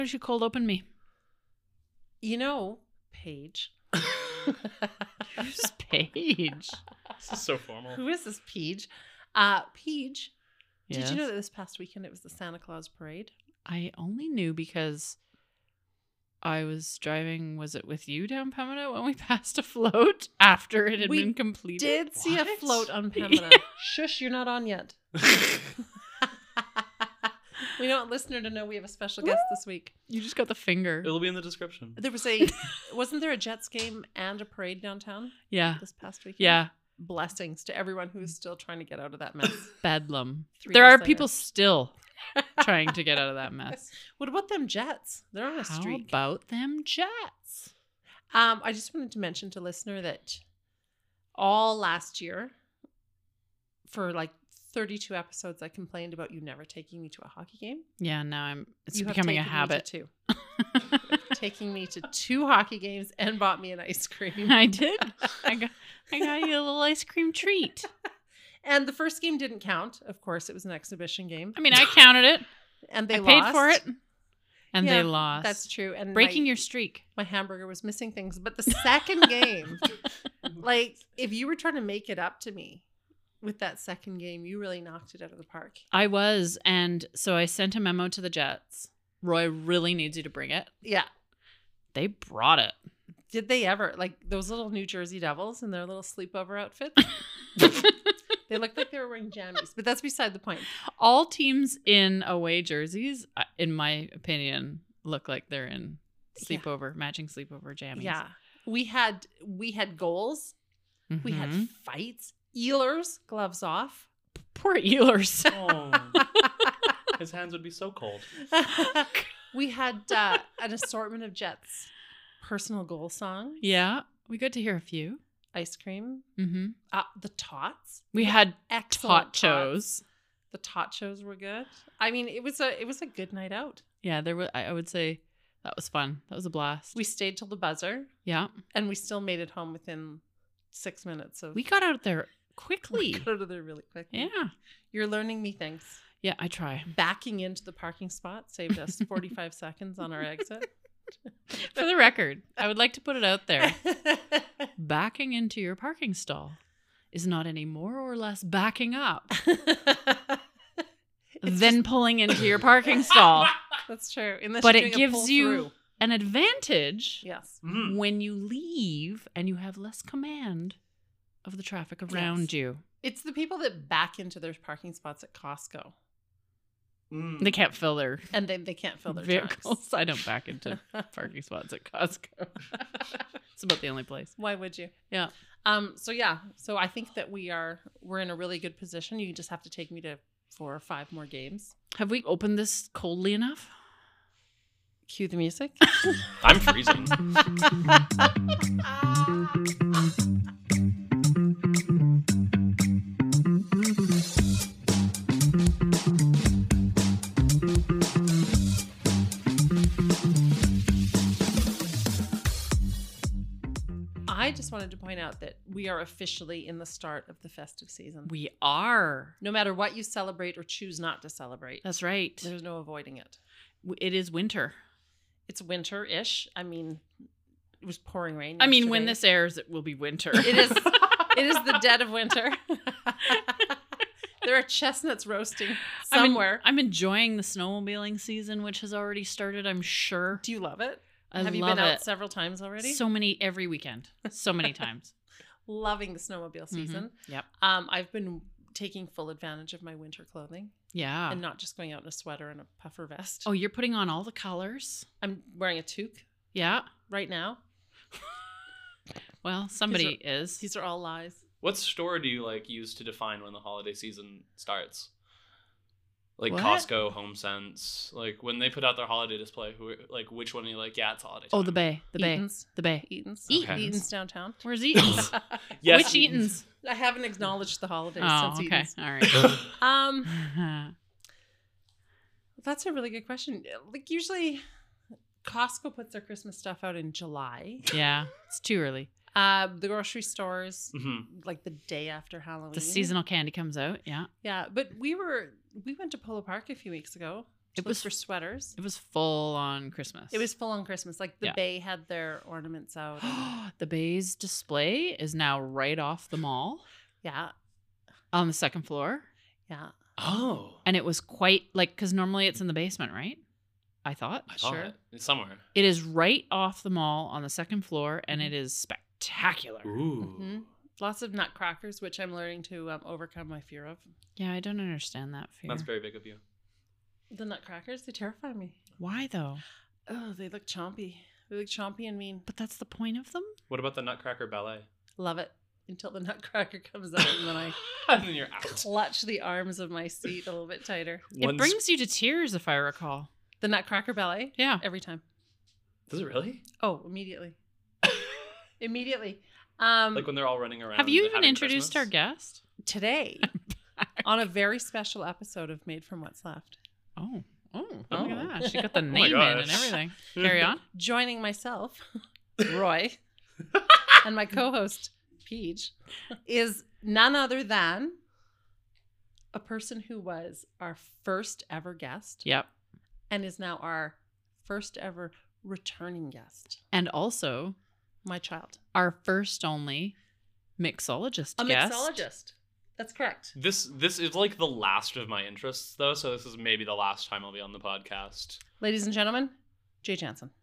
don't you cold open me? You know, Paige. Who's Paige? This is so formal. Who is this Paige? Paige, did you know that this past weekend it was the Santa Claus parade? I only knew because I was driving, was it with you down Pembina when we passed a float after it had We been completed? Did see a What? float on Pembina. Yeah. Shush, you're not on yet. We want listener to know we have a special guest this week. You just got the finger. It'll be in the description. There was wasn't there a Jets game and a parade downtown Yeah. this past weekend? Yeah. Blessings to everyone who's still trying to get out of that mess. Bedlam. 3 There years are later. people still trying to get out of that mess. What about them Jets? They're on a How streak. about them Jets? I just wanted to mention to listener that all last year, for like 32 episodes, I complained about you never taking me to a hockey game. Yeah, now it's You have becoming a taken me to habit. 2. Taking me to 2 hockey games and bought me an ice cream. I did. I got you a little ice cream treat. And the first game didn't count. Of course, it was an exhibition game. I mean, I counted it. And they I paid lost. for it. And Yeah, they lost. That's true. And breaking your streak. my hamburger was missing things. But the second game, like if you were trying to make it up to me with that second game, you really knocked it out of the park. I was, and so I sent a memo to the Jets. Roy really needs you to bring it. Yeah. They brought it. Did they ever? Like those little New Jersey Devils in their little sleepover outfits? They looked like they were wearing jammies, but that's beside the point. All teams in away jerseys, in my opinion, look like they're in sleepover, matching sleepover jammies. Yeah. We had goals. We had Mhm. fights. Ehlers, gloves off. Poor Ehlers. Oh, his hands would be so cold. We had an assortment of Jets personal goal songs. Yeah, we got to hear a few. Ice cream. Mm-hmm. The tots. We had Excellent tachos. The tachos were good. I mean, it was a good night out. Yeah, there was. I would say that was fun. That was a blast. We stayed till the buzzer, Yeah, and we still made it home within 6 minutes. Of we got out there we quickly. got out of there really quickly. Yeah, You're learning me things. yeah. I try. Backing into the parking spot saved us 45 seconds on our exit. For the record, I would like to put it out there. Backing into your parking stall is not any more or less backing up than pulling into your parking stall. That's true. Unless But you're it doing a gives pull you through. an advantage Yes. Mm. when you leave and you have less command of the traffic around you. It's the people that back into their parking spots at Costco Mm. They can't fill their and then they can't fill their vehicles. trunks. I don't back into parking spots at Costco. It's about the only place. Why would you? Yeah. So I think that we're in a really good position. You just have to take me to 4 or 5 more games. Have we opened this coldly enough? Cue the music. I'm freezing. I just wanted to point out that we are officially in the start of the festive season. We are. No matter what you celebrate or choose not to celebrate, That's right. there's no avoiding it. It is winter. It's winter-ish. I mean, it was pouring rain. I mean, when yesterday. this airs, it will be winter. It is. It is the dead of winter. There are chestnuts roasting somewhere. I'm enjoying the snowmobiling season, which has already started, I'm sure. Do you love it? I Have you love been out it. several times already? So many every weekend. So many times. Loving the snowmobile season. Yep. I've been taking full advantage of my winter clothing Yeah. and not just going out in a sweater and a puffer vest. Oh, you're putting on all the colors? I'm wearing a toque Yeah. right now. Well, somebody is. These are all lies. What store do you use to define when the holiday season starts? Like What? Costco, HomeSense, when they put out their holiday display, which one are you yeah, it's holiday time? Oh, the Bay. The Bay. Eaton's. The Bay. Eaton's. Okay. Eaton's downtown. Where's Eaton's? Yes, Which Eaton's? I haven't acknowledged the holidays Oh, since okay. Eaton's. All right. That's a really good question. Usually Costco puts their Christmas stuff out in July. Yeah. It's too early. The grocery stores, Mhm. the day after Halloween. The seasonal candy comes out. Yeah. Yeah, but we went to Polo Park a few weeks ago. to look for sweaters. It was full on Christmas. It was full on Christmas. Like the Yeah. Bay had their ornaments out. and- The Bay's display is now right off the mall yeah. on the second floor. Yeah. Oh. And it was quite like, because normally it's in the basement, right? I thought. I thought Sure. it's somewhere. It is right off the mall on the second floor, and it is spectacular. Ooh. Mhm. Lots of nutcrackers, which I'm learning to overcome my fear of. Yeah, I don't understand that fear. That's very big of you. The nutcrackers, they terrify me. Why though? Oh, they look chompy. They look chompy and mean. But that's the point of them. What about the Nutcracker Ballet? Love it. Until the nutcracker comes out and then I And then you're out. clutch the arms of my seat a little bit tighter. It brings you to tears, if I recall. The Nutcracker Ballet? Yeah. Every time. Does it really? Oh, immediately. Immediately. Like when they're all running around. Have you even having introduced our Christmas? guest? Today, on a very special episode of Made from What's Left, Oh, look Oh. at that. She got the my name in and gosh. everything. Carry on. joining myself, Roy, and my co-host, Peach, is none other than a person who was our first ever guest Yep. and is now our first ever returning guest. And also My child. our first only mixologist A guest. mixologist. That's correct. This is like the last of my interests, though, so this is maybe the last time I'll be on the podcast. Ladies and gentlemen, Jay Jansen.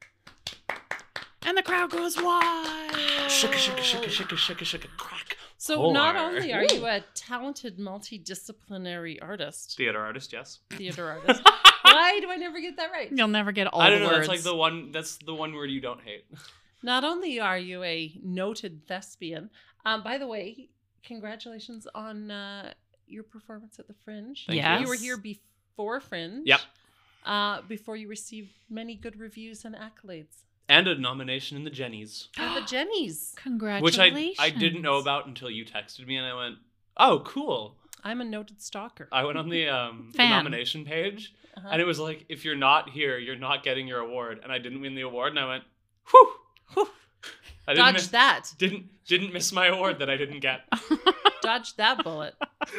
And the crowd goes wild. Shaka, shaka, shaka, shaka, shaka, shaka, crack. So not Pour. only are you a talented multidisciplinary artist, Theater artist, yes. theater artist. Why do I never get that right? You'll never get all I don't the know. words. That's like the one. That's the one word you don't hate. Not only are you a noted thespian, by the way, congratulations on your performance at the Fringe. Thank Yes. You were here before Fringe. Yep. Before you received many good reviews and accolades. And a nomination in the Jennies, And the Jennies. which Congratulations. I didn't know about until you texted me, and I went, "Oh, cool." I'm a noted stalker. I went on the Fan. nomination page, Uh-huh. and it was like, "If you're not here, you're not getting your award." And I didn't win the award, and I went, "Whew." Whew. I didn't Dodge miss, that. didn't miss my award that I didn't get. Dodge that bullet.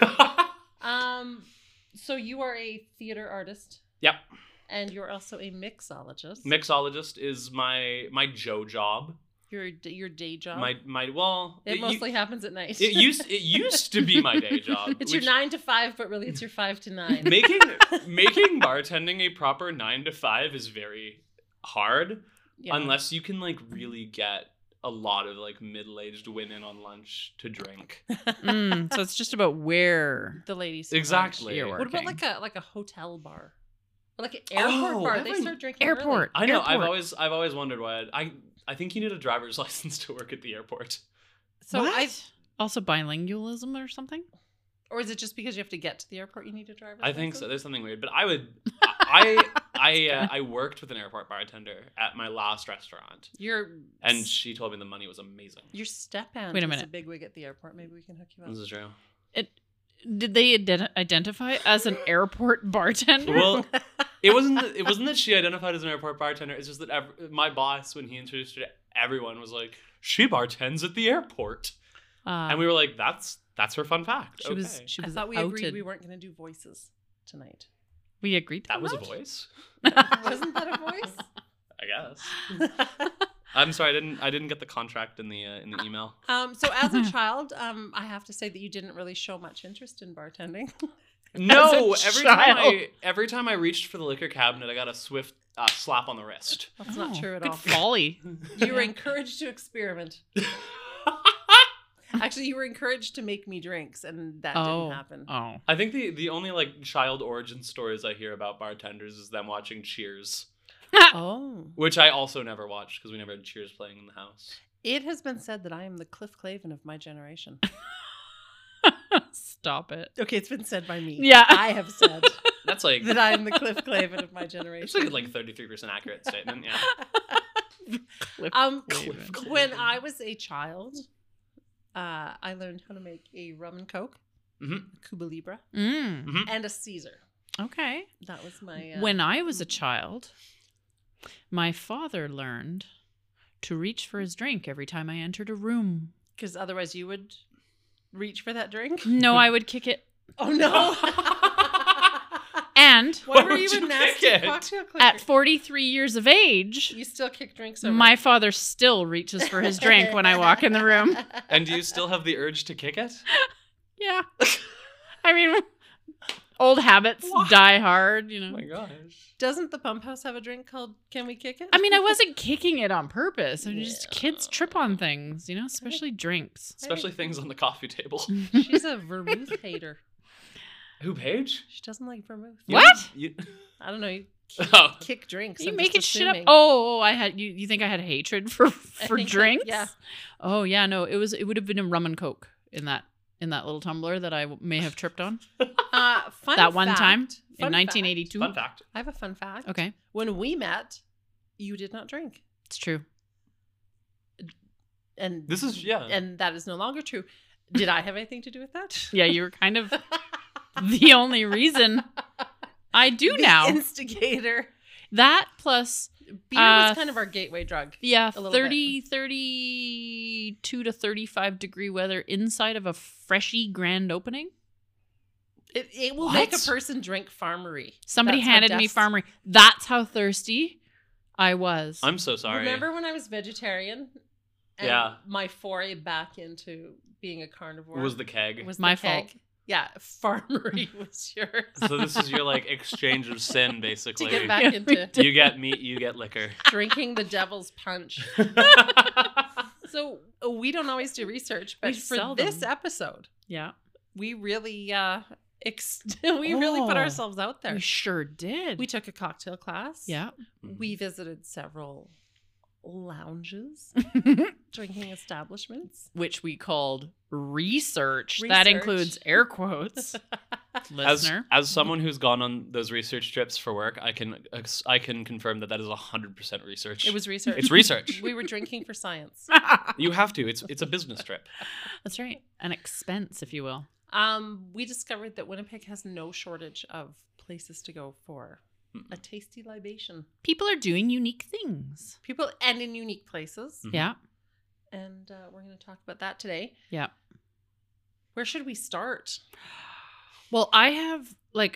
So you are a theater artist. Yep. And you're also a mixologist. Mixologist is my Joe job. Your day job. My well, it mostly happens at night. it used to be my day job. It's your which- 9 to 5, but really it's your 5 to 9. making bartending a proper 9 to 5 is very hard Yeah. unless you can like really get a lot of like middle-aged women on lunch to drink. So it's just about where. the ladies. Exactly. You're What about working. like a hotel bar? Or like an airport Oh, bar. They haven't- start drinking Airport. I know. Airport. I've always wondered why. I think you need a driver's license to work at the airport. early. So What? Also bilingualism or something? or is it just because you have to get to the airport you need a driver's I think so. license? There's something weird, but I worked with an airport bartender at my last restaurant, and she told me the money was amazing. Your step-aunt Wait a is a minute. bigwig at the airport. Maybe we can hook you up. This is true. Did they identify as an airport bartender? Well, it wasn't that she identified as an airport bartender. It's just that my boss, when he introduced her to everyone, was like, "She bartends at the airport," and we were like, "That's her fun fact." She was Okay. she I was thought we outed. agreed we weren't going to do voices tonight. We agreed to That was a voice, Wasn't that a voice? I guess. I'm sorry, I didn't get the contract in the email. So as a child, I have to say that you didn't really show much interest in bartending. No, As a every time I reached for the liquor cabinet, I got a swift slap on the wrist. That's not true at good all. folly. You were encouraged to experiment. Actually, you were encouraged to make me drinks, and that didn't happen. Oh. I think the only like child origin stories I hear about bartenders is them watching Cheers, Oh. which I also never watched because we never had Cheers playing in the house. It has been said that I am the Cliff Clavin of my generation. Stop it. Okay, it's been said by me. Yeah. I have said That's like that I am the Cliff Clavin of my it's generation. like 33% accurate statement. Yeah. Cliff When I was a child, I learned how to make a rum and coke, Mhm. Cuba Libre, Mm. and a Caesar. Okay. That was my. When I was a child, my father learned to reach for his drink every time I entered a room. Because otherwise you would reach for that drink. No, I would kick it. Oh no! And Why were Why you would a you nasty kick it? cocktail clicker? at 43 years of age, You still kick drinks over. my father still reaches for his drink when I walk in the room. And do you still have the urge to kick it? Yeah. I mean, old habits die hard, you Oh know. my gosh. Doesn't the Pump House have a drink called Can We Kick It? I mean, I wasn't kicking it on purpose. I mean, just Yeah. kids trip on things, you know, especially drinks. Especially things on the coffee table. She's a vermouth hater. Who, Paige? She doesn't like vermouth. What? You, I don't know. You oh. kick drinks. You I'm making just shit up? assuming. Oh, I had you. You think I had hatred for think that- drinks? yeah. Oh yeah, no. It would have been a rum and coke in that little tumbler that I may have tripped on Fun that one fact. time in Fun 1982. Fun fact. I have a fun fact. Okay, When we met, you did not drink. it's true. And This is, yeah. and that is no longer true. Did I have anything to do with that? Yeah, you were kind of the only reason I do The now. instigator. That plus Beer was kind of our gateway drug. yeah, A little 32 to 35 degree weather inside of a freshy grand opening. It will make a What? person drink Farmery. Somebody That's how handed me des- Farmery. That's how thirsty I was. I'm so sorry. Remember when I was vegetarian? And Yeah. my foray back into being a carnivore It was the keg. was My the keg. fault. Yeah, Farmery was yours. So this is your like exchange of sin, To basically. get back Yeah, we into You get meat, you get liquor. drinking the devil's punch. So we don't always do research, but We for seldom. this episode, Yeah, we really we really put Oh. ourselves out there. we sure did. We took a cocktail class. yeah. We visited several lounges, drinking establishments. Which we called research. That Research. includes air quotes. Listener. As someone who's gone on those research trips for work, I can confirm that is 100% research. It was research. It's research. We were drinking for science. You have to. It's a business trip. That's right. An expense, if you will. We discovered that Winnipeg has no shortage of places to go for a tasty libation. People are doing unique things. People and in unique places. Mhm. Yeah. And we're going to talk about that today. Yeah. Where should we start? Well, I have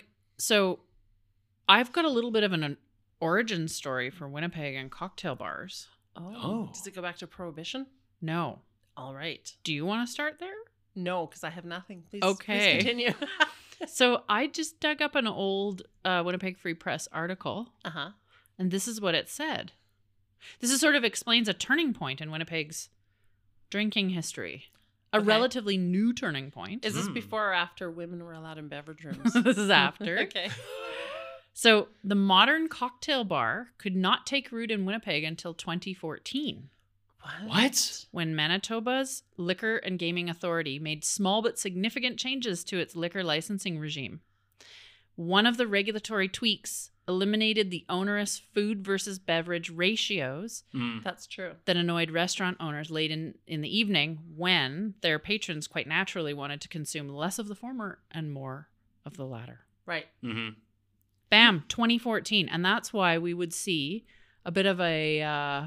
I've got a little bit of an origin story for Winnipeg and cocktail bars. Oh. Does it go back to Prohibition? No. All right. Do you want to start there? No, because I have nothing. Please, Okay. please continue. So I just dug up an old Winnipeg Free Press article, Uh-huh. and this is what it said. This is sort of explains a turning point in Winnipeg's drinking history. A Okay. relatively new turning point. Is this Mm. before or after women were allowed in beverage rooms? This is after. Okay. So the modern cocktail bar could not take root in Winnipeg until 2014. What? When Manitoba's Liquor and Gaming Authority made small but significant changes to its liquor licensing regime. One of the regulatory tweaks eliminated the onerous food versus beverage ratios Mm. That's true. that annoyed restaurant owners late in the evening when their patrons quite naturally wanted to consume less of the former and more of the latter. Right. Mm-hmm. Bam, 2014. And that's why we would see a bit of a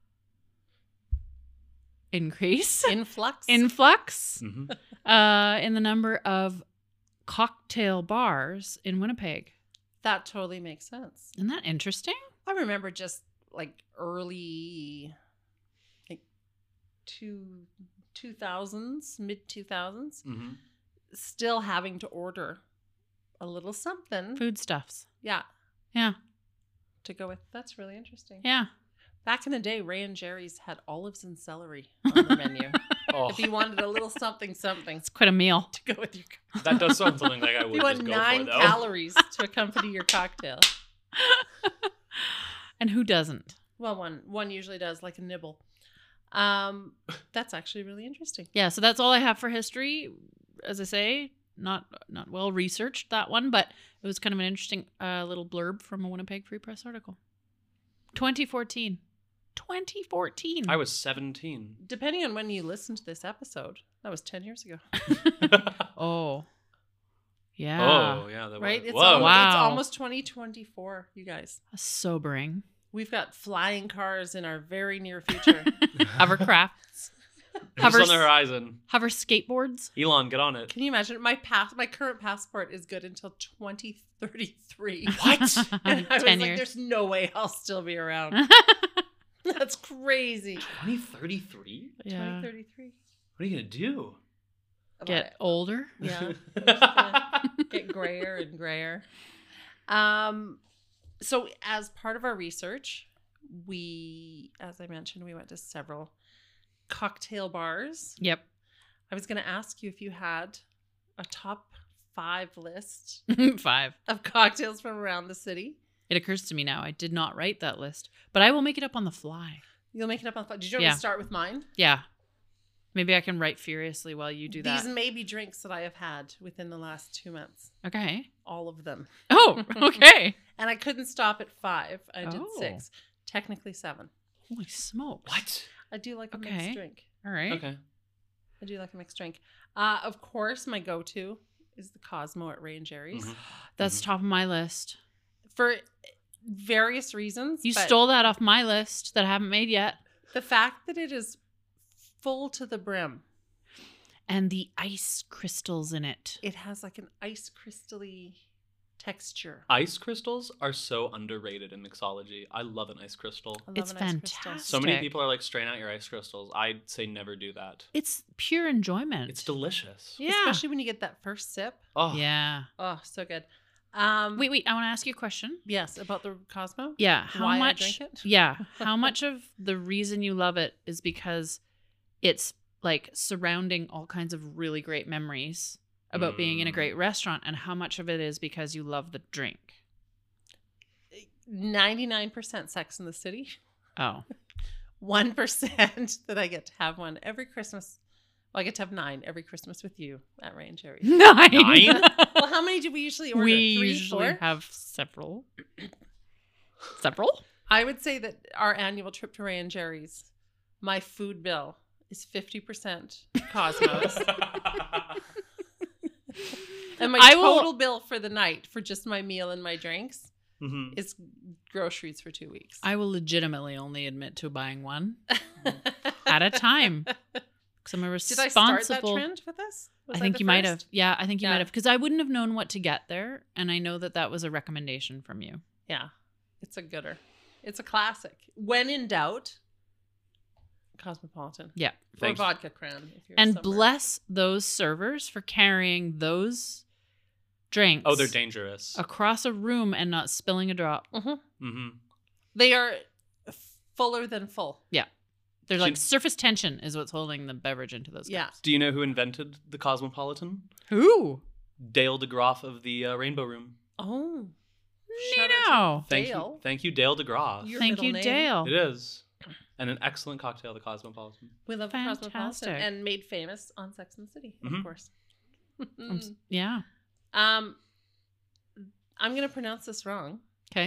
increase, Influx. influx Mm-hmm. in the number of cocktail bars in Winnipeg. That totally makes sense. Isn't that interesting? I remember just like early, like 2000s, mid 2000s, Mm-hmm. still having to order a little something. Foodstuffs. Yeah. Yeah. To go with. That's really interesting. Yeah. Back in the day, Ray and Jerry's had olives and celery on the menu. Oh, If you wanted a little something It's quite a meal. to go with your that does sound something like I If would you just want go 9 for, though. calories to accompany your cocktail. And who doesn't? Well, one usually does, like a nibble. That's actually really interesting. Yeah, so that's all I have for history. As I say, not well researched, that one, but it was kind of an interesting little blurb from a Winnipeg Free Press article. 2014. 2014. I was 17. Depending on when you listen to this episode, that was 10 years ago, Oh. Yeah. Oh, yeah. That right? Was, It's, whoa. almost, Wow. it's almost 2024, you guys. Sobering. We've got flying cars in our very near future. Hovercrafts. Just on the horizon. Hover skateboards. Elon, get on it. Can you imagine? My current passport is good until 2033. What? And I was 10 like, years. there's no way I'll still be around. That's crazy. 2033? Yeah. 2033. What are you gonna do? Get older. Yeah. Get grayer and grayer. So as part of our research, we, as I mentioned, we went to several cocktail bars. Yep. I was going to ask you if you had a top 5 list 5. of cocktails from around the city. It occurs to me now. I did not write that list, but I will make it up on the fly. You'll make it up on the fly. Did you want me Yeah. to start with mine? Yeah. Maybe I can write furiously while you do that. These may be drinks that I have had within the last 2 months. Okay. All of them. Oh, okay. And I couldn't stop at 5. I did Oh. 6. Technically 7. Holy smokes. What? I do like a Okay. mixed drink. All right. Okay. I do like a mixed drink. Of course, my go-to is the Cosmo at Ray and Jerry's. Mhm. That's top of my list. For various reasons. You but stole that off my list that I haven't made yet. the fact that it is full to the brim. And the ice crystals in it. It has like an ice crystal-y texture. Ice crystals are so underrated in mixology. I love an ice crystal. I love It's an ice crystal. fantastic. So many Stick. people are like, strain out your ice crystals. I'd say never do that. It's pure enjoyment. It's delicious. Yeah. Especially when you get that first sip. Oh, Yeah. Yeah. Oh, so good. Wait. I want to ask you a question. Yes, about the Cosmo. Yeah. How Why I much? drink it? Yeah. How much of the reason you love it is because it's like surrounding all kinds of really great memories about being in a great restaurant, and how much of it is because you love the drink? 99% Sex in the City. Oh. 1% that I get to have one every Christmas. Well, I get to have 9 every Christmas with you at Ray and Jerry's. 9. 9? Well, how many do we usually order? We 3, usually 4? have several. Several? I would say that our annual trip to Ray and Jerry's, my food bill is 50% Cosmos. And my I will- total bill for the night for just my meal and my drinks Mhm. is groceries for 2 weeks. I will legitimately only admit to buying one at a time. Because I'm a Did I responsible. start that trend with us? Was I think the you might have. first? Yeah, I think you Yeah. might have. Because I wouldn't have known what to get there. And I know that that was a recommendation from you. Yeah, it's a gooder. It's a classic. When in doubt, Cosmopolitan. Yeah. Or Thanks. vodka crown. If you're And somewhere. bless those servers for carrying those drinks Oh, they're dangerous. across a room and not spilling a drop. Mm-hmm. They are fuller than full. They're like Should- surface tension is what's holding the beverage into those Yeah. cups. Do you know who invented the Cosmopolitan? Who? Dale DeGroff of the Rainbow Room. Oh. Now. Dale. Thank you, Dale DeGroff. Your Thank middle you, name. Dale. It is. And an excellent cocktail, the Cosmopolitan. We love Fantastic. Cosmopolitan and made famous on Sex and the City, of Mhm. course. Yeah. I'm going to pronounce this wrong. Okay.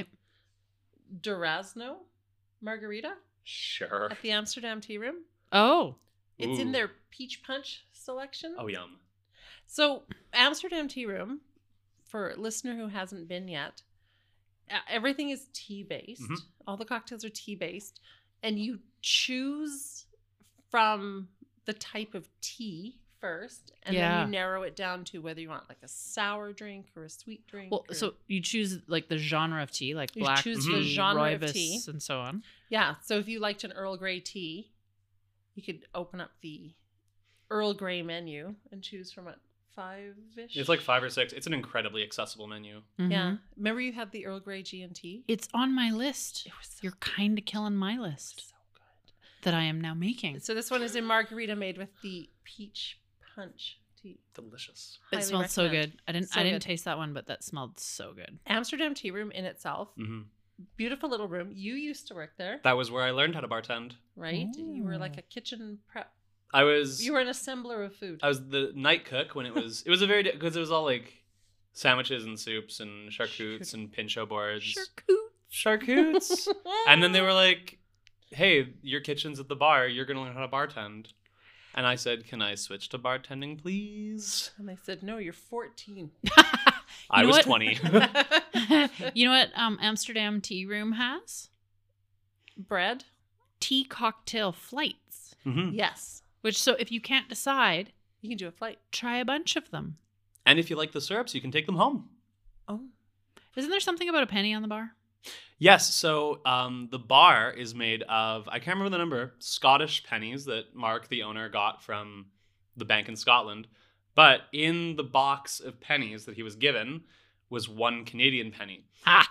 Durazno Margarita Sure. at the Amsterdam Tea Room. Oh. It's in Ooh. their peach punch selection. Oh, yum. So, Amsterdam Tea Room, for a listener who hasn't been yet, everything is tea based. Mhm. All the cocktails are tea based. And you choose from the type of tea first. And Yeah. then you narrow it down to whether you want like a sour drink or a sweet drink. Well, or- so you choose like the genre of tea, like You black choose the tea, genre of rooibos, tea. and so on. yeah. So, if you liked an Earl Grey tea, you could open up the Earl Grey menu and choose from what, 5-ish? It's like 5 or 6. It's an incredibly accessible menu. Mhm. Yeah. Remember you had the Earl Grey G&T? It's on my list. It was so You're kind of killing my list so good. that I am now making. So this one is in margarita made with the peach punch tea. Delicious. It Highly smelled so recommend. good. I didn't So I didn't good. taste that one, but that smelled so good. Amsterdam Tea Room in itself, Mm-hmm. beautiful little room. You used to work there, That was where I learned how to bartend. right? You were Ooh. like a kitchen prep. I was You were an assembler of food. I was the night cook when it was a very because it was all like sandwiches and soups and charcutes and pincho boards. Charcutes. And then they were like, "Hey, your kitchen's at the bar. You're gonna learn how to bartend." And I said, "Can I switch to bartending, please?" And they said, "No, you're 14." I know was what? 20. You know what Amsterdam Tea Room has? Bread? Tea cocktail flights. Mhm. Yes. So if you can't decide, You can do a flight. try a bunch of them. And if you like the syrups, you can take them home. Oh. Isn't there something about a penny on the bar? Yes, so the bar is made of, I can't remember the number, Scottish pennies that Mark, the owner, got from the bank in Scotland. But in the box of pennies that he was given was 1 Canadian penny. Ah.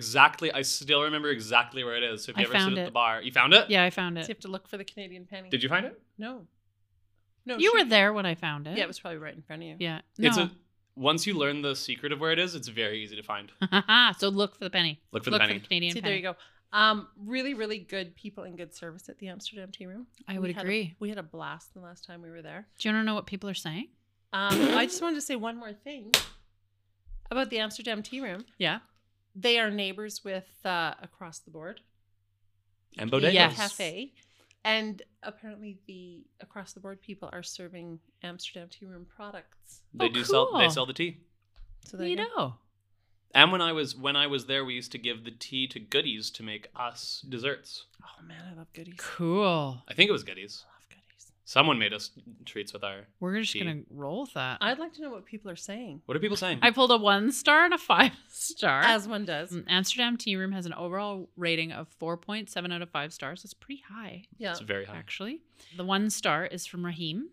I still remember exactly where it is. So if you I ever sit found at it. the bar, you found it? Yeah, I found So you it. have to look for the Canadian penny. Did you find it? No. No. You she- were there when I found it. Yeah, it was probably right in front of you. Yeah. It's No. once you learn the secret of where it is, it's very easy to find. So look for the penny. Look for the penny. Canadian See, penny. there you go. Really, really good people and good service at the Amsterdam Tea Room. I would agree. We had a blast the last time we were there. Do you want to know what people are saying? I just wanted to say one more thing about the Amsterdam Tea Room. Yeah. They are neighbors with Across the Board. And bodegas. Yes. Cafe. And apparently the Across the Board people are serving Amsterdam Tea Room products. They Oh, do cool. they sell the tea. So there you go. Neato. And when I was there, we used to give the tea to goodies to make us desserts. Oh man, I love goodies. Cool. I think it was goodies. I love goodies. Someone made us treats with our. We're just Tea. going to roll with that. I'd like to know what people are saying. What are people saying? I pulled a 1 star and a 5 star. As one does. Amsterdam Tea Room has an overall rating of 4.7 out of 5 stars. That's pretty high, Yeah. It's very high. actually. The 1 star is from Raheem.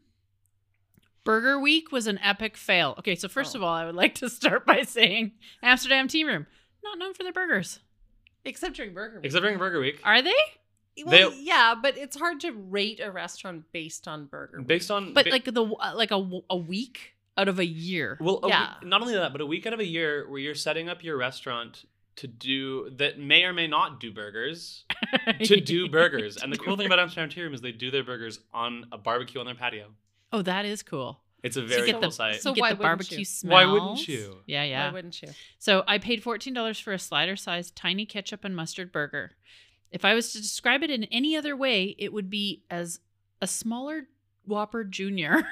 Burger Week was an epic fail. Okay, so first Oh. of all, I would like to start by saying Amsterdam Tea Room, not known for their burgers. Except during Burger Week. Except during Burger Week. Are they? Well, yeah, but it's hard to rate a restaurant based on Burger Week. Based on. But like a week out of a year. Well, Yeah. not only that, but a week out of a year where you're setting up your restaurant to do that may or may not do burgers to do burgers. And the cool thing about Amsterdam Tea Room is they do their burgers on a barbecue on their patio. Oh, that is cool. It's a So very you cool get the, site. So you get why the wouldn't barbecue you? smells. Why wouldn't you? Yeah, Why yeah. wouldn't you? So I paid $14 for a slider-sized tiny ketchup and mustard burger. If I was to describe it in any other way, it would be as a smaller Whopper Junior.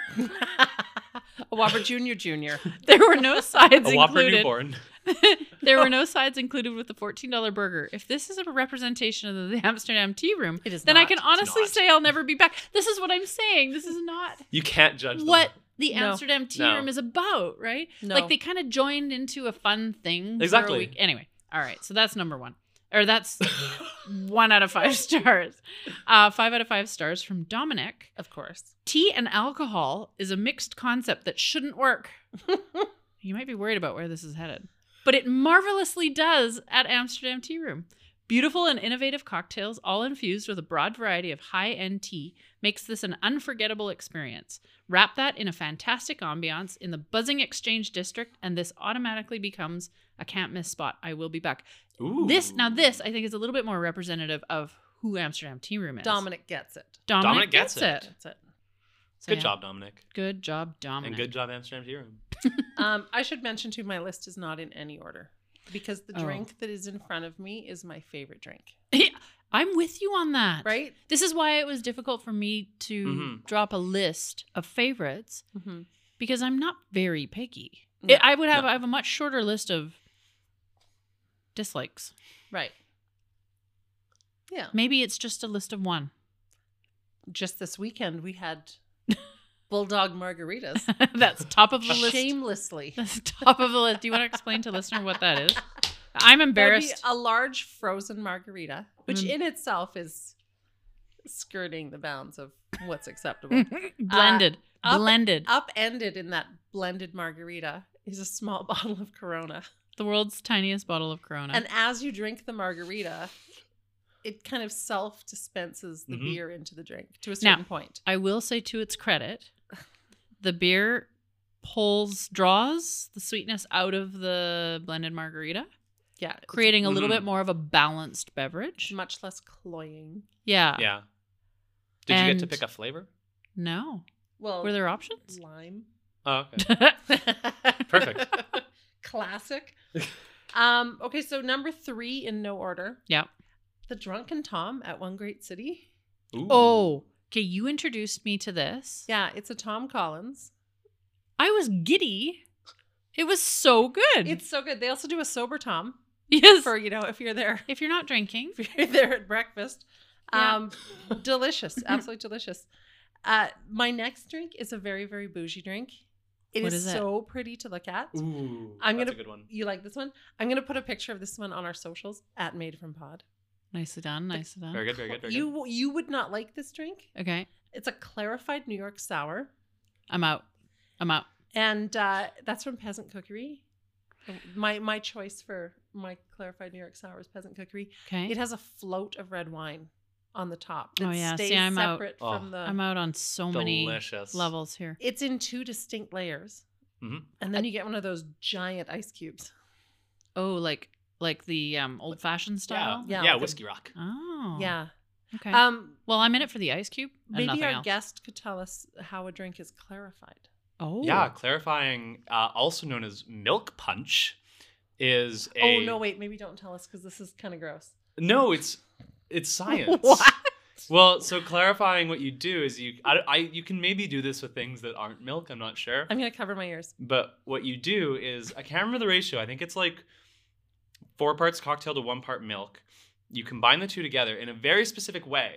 A Whopper Junior Junior. There were no sides A Whopper included. newborn. There were no sides included with the $14 burger. If this is a representation of the Amsterdam Tea Room, It is then not. I can honestly not. say I'll never be back. This is what I'm saying. This is not You can't judge them. what the No. Amsterdam Tea No. Room is about, right? No. Like they kind of joined into a fun thing. For Exactly. a week. Anyway, all right. So that's number 1. Or that's 1 out of 5 stars. 5 out of 5 stars from Dominic. Of course. Tea and alcohol is a mixed concept that shouldn't work. You might be worried about where this is headed. But it marvelously does at Amsterdam Tea Room. Beautiful and innovative cocktails, all infused with a broad variety of high-end tea, makes this an unforgettable experience. Wrap that in a fantastic ambiance in the buzzing Exchange District, and this automatically becomes a can't-miss spot. I will be back. Ooh. This I think, is a little bit more representative of who Amsterdam Tea Room is. Dominic gets it. Dominic gets gets it. it. That's it. So, Good yeah. job, Dominic. Good job, Dominic. And good job, Amsterdam Tea Room. I should mention too, my list is not in any order because the Oh. drink that is in front of me is my favorite drink. I'm with you on that. Right? This is why it was difficult for me to Mhm. drop a list of favorites Mm-hmm. because I'm not very picky. No. I would have No. I have a much shorter list of dislikes. Right. Yeah. Maybe it's just a list of 1. Just this weekend we had Bulldog margaritas. That's top of the list. Shamelessly. That's top of the list. Do you want to explain to listener what that is? I'm That'd be embarrassed. a large frozen margarita, which Mm. in itself is skirting the bounds of what's acceptable. Blended. up- Blended. Upended in that blended margarita is a small bottle of Corona. The world's tiniest bottle of Corona. And as you drink the margarita, it kind of self-dispenses the Mhm. beer into the drink to a Now- certain point. I will say to its credit, the beer draws the sweetness out of the blended margarita, Yeah. it's creating a little Mhm. bit more of a balanced beverage. much less cloying. Yeah. Yeah. Did you get to And- pick a flavor? No. Well, Were there options? lime. Oh, okay. Perfect. Classic. Okay, so number 3 in no order. Yeah. The Drunken Tom at One Great City. Ooh. Oh, okay. You introduced me to this. Yeah, it's a Tom Collins. I was giddy. It was so good. It's so good. They also do a sober Tom yes. for, if you're there. If you're not drinking, If you're there at breakfast. Yeah. Delicious. Absolutely delicious. My next drink is a very, very bougie drink. It What is is it? so pretty to look at. Ooh, I'm that's gonna- a good one. You like this one? I'm going to put a picture of this one on our socials at Made From Pod. Nicely done. Nicely done. Very good, very good, very good. You would not like this drink. Okay. It's a clarified New York sour. I'm out. And that's from Peasant Cookery. My choice for my clarified New York sour is Peasant Cookery. Okay. It has a float of red wine on the top. Oh, It yeah. See, stays I'm out. separate Oh, from the. I'm out on so many Delicious. levels here. It's in 2 distinct layers, Mhm. and then you get one of those giant ice cubes. Oh, like the old fashioned style. Yeah, Yeah, like a- Whiskey Rock. Oh. Yeah. Okay. Well, I'm in it for the ice cube and maybe nothing our else. guest could tell us how a drink is clarified. Oh. Yeah, clarifying, also known as milk punch, is a. Oh no, wait, maybe don't tell us because this is kind of gross. No, it's science. What? Well, so clarifying what you do is you can maybe do this with things that aren't milk. I'm not sure. I'm gonna cover my ears. But what you do is, I can't remember the ratio. I think it's like 4 parts cocktail to 1 part milk. You combine the 2 together in a very specific way,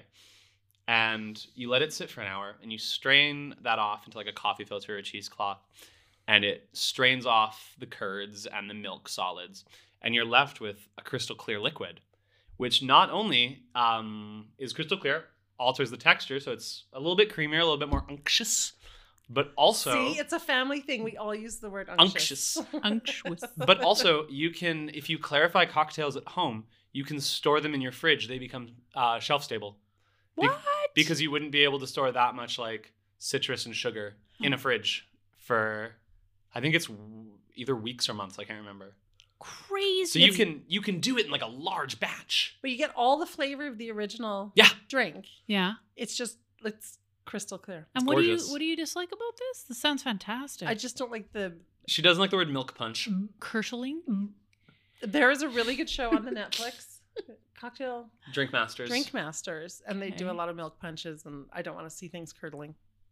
and you let it sit for an hour, and you strain that off into like a coffee filter or a cheesecloth, and it strains off the curds and the milk solids, and you're left with a crystal clear liquid, which not only is crystal clear, alters the texture, so it's a little bit creamier, a little bit more unctuous, but also See, it's a family thing. We all use the word unctuous. Unctuous. But also, you can, if you clarify cocktails at home, you can store them in your fridge. They become shelf stable. What? Because you wouldn't be able to store that much like citrus and sugar in a fridge for, I think it's either weeks or months. I can't remember. Crazy. So you can do it in like a large batch. But you get all the flavor of the original Yeah. drink. Yeah. It's crystal clear. And It's what gorgeous. do you dislike about this? This sounds fantastic. I just don't like the. She doesn't like the word milk punch. Kirschling? There is a really good show on the Netflix, Cocktail Drink Masters. Drink Masters, and they do a Okay. lot of milk punches, and I don't want to see things curdling.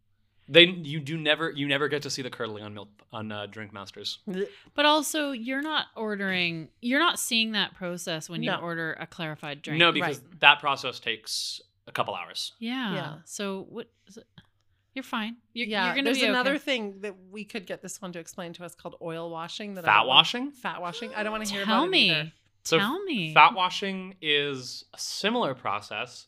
You never get to see the curdling on Drink Masters. But also, you're not seeing that process when you No. order a clarified drink. No, because that process takes a couple hours. Yeah. Yeah. So what is it? You're fine. You're Yeah, gonna there's be another okay. thing that we could get this one to explain to us called oil washing. That I Fat don't want- washing? Fat washing. I don't want to hear Tell about me. it either. So Tell me. Fat washing is a similar process.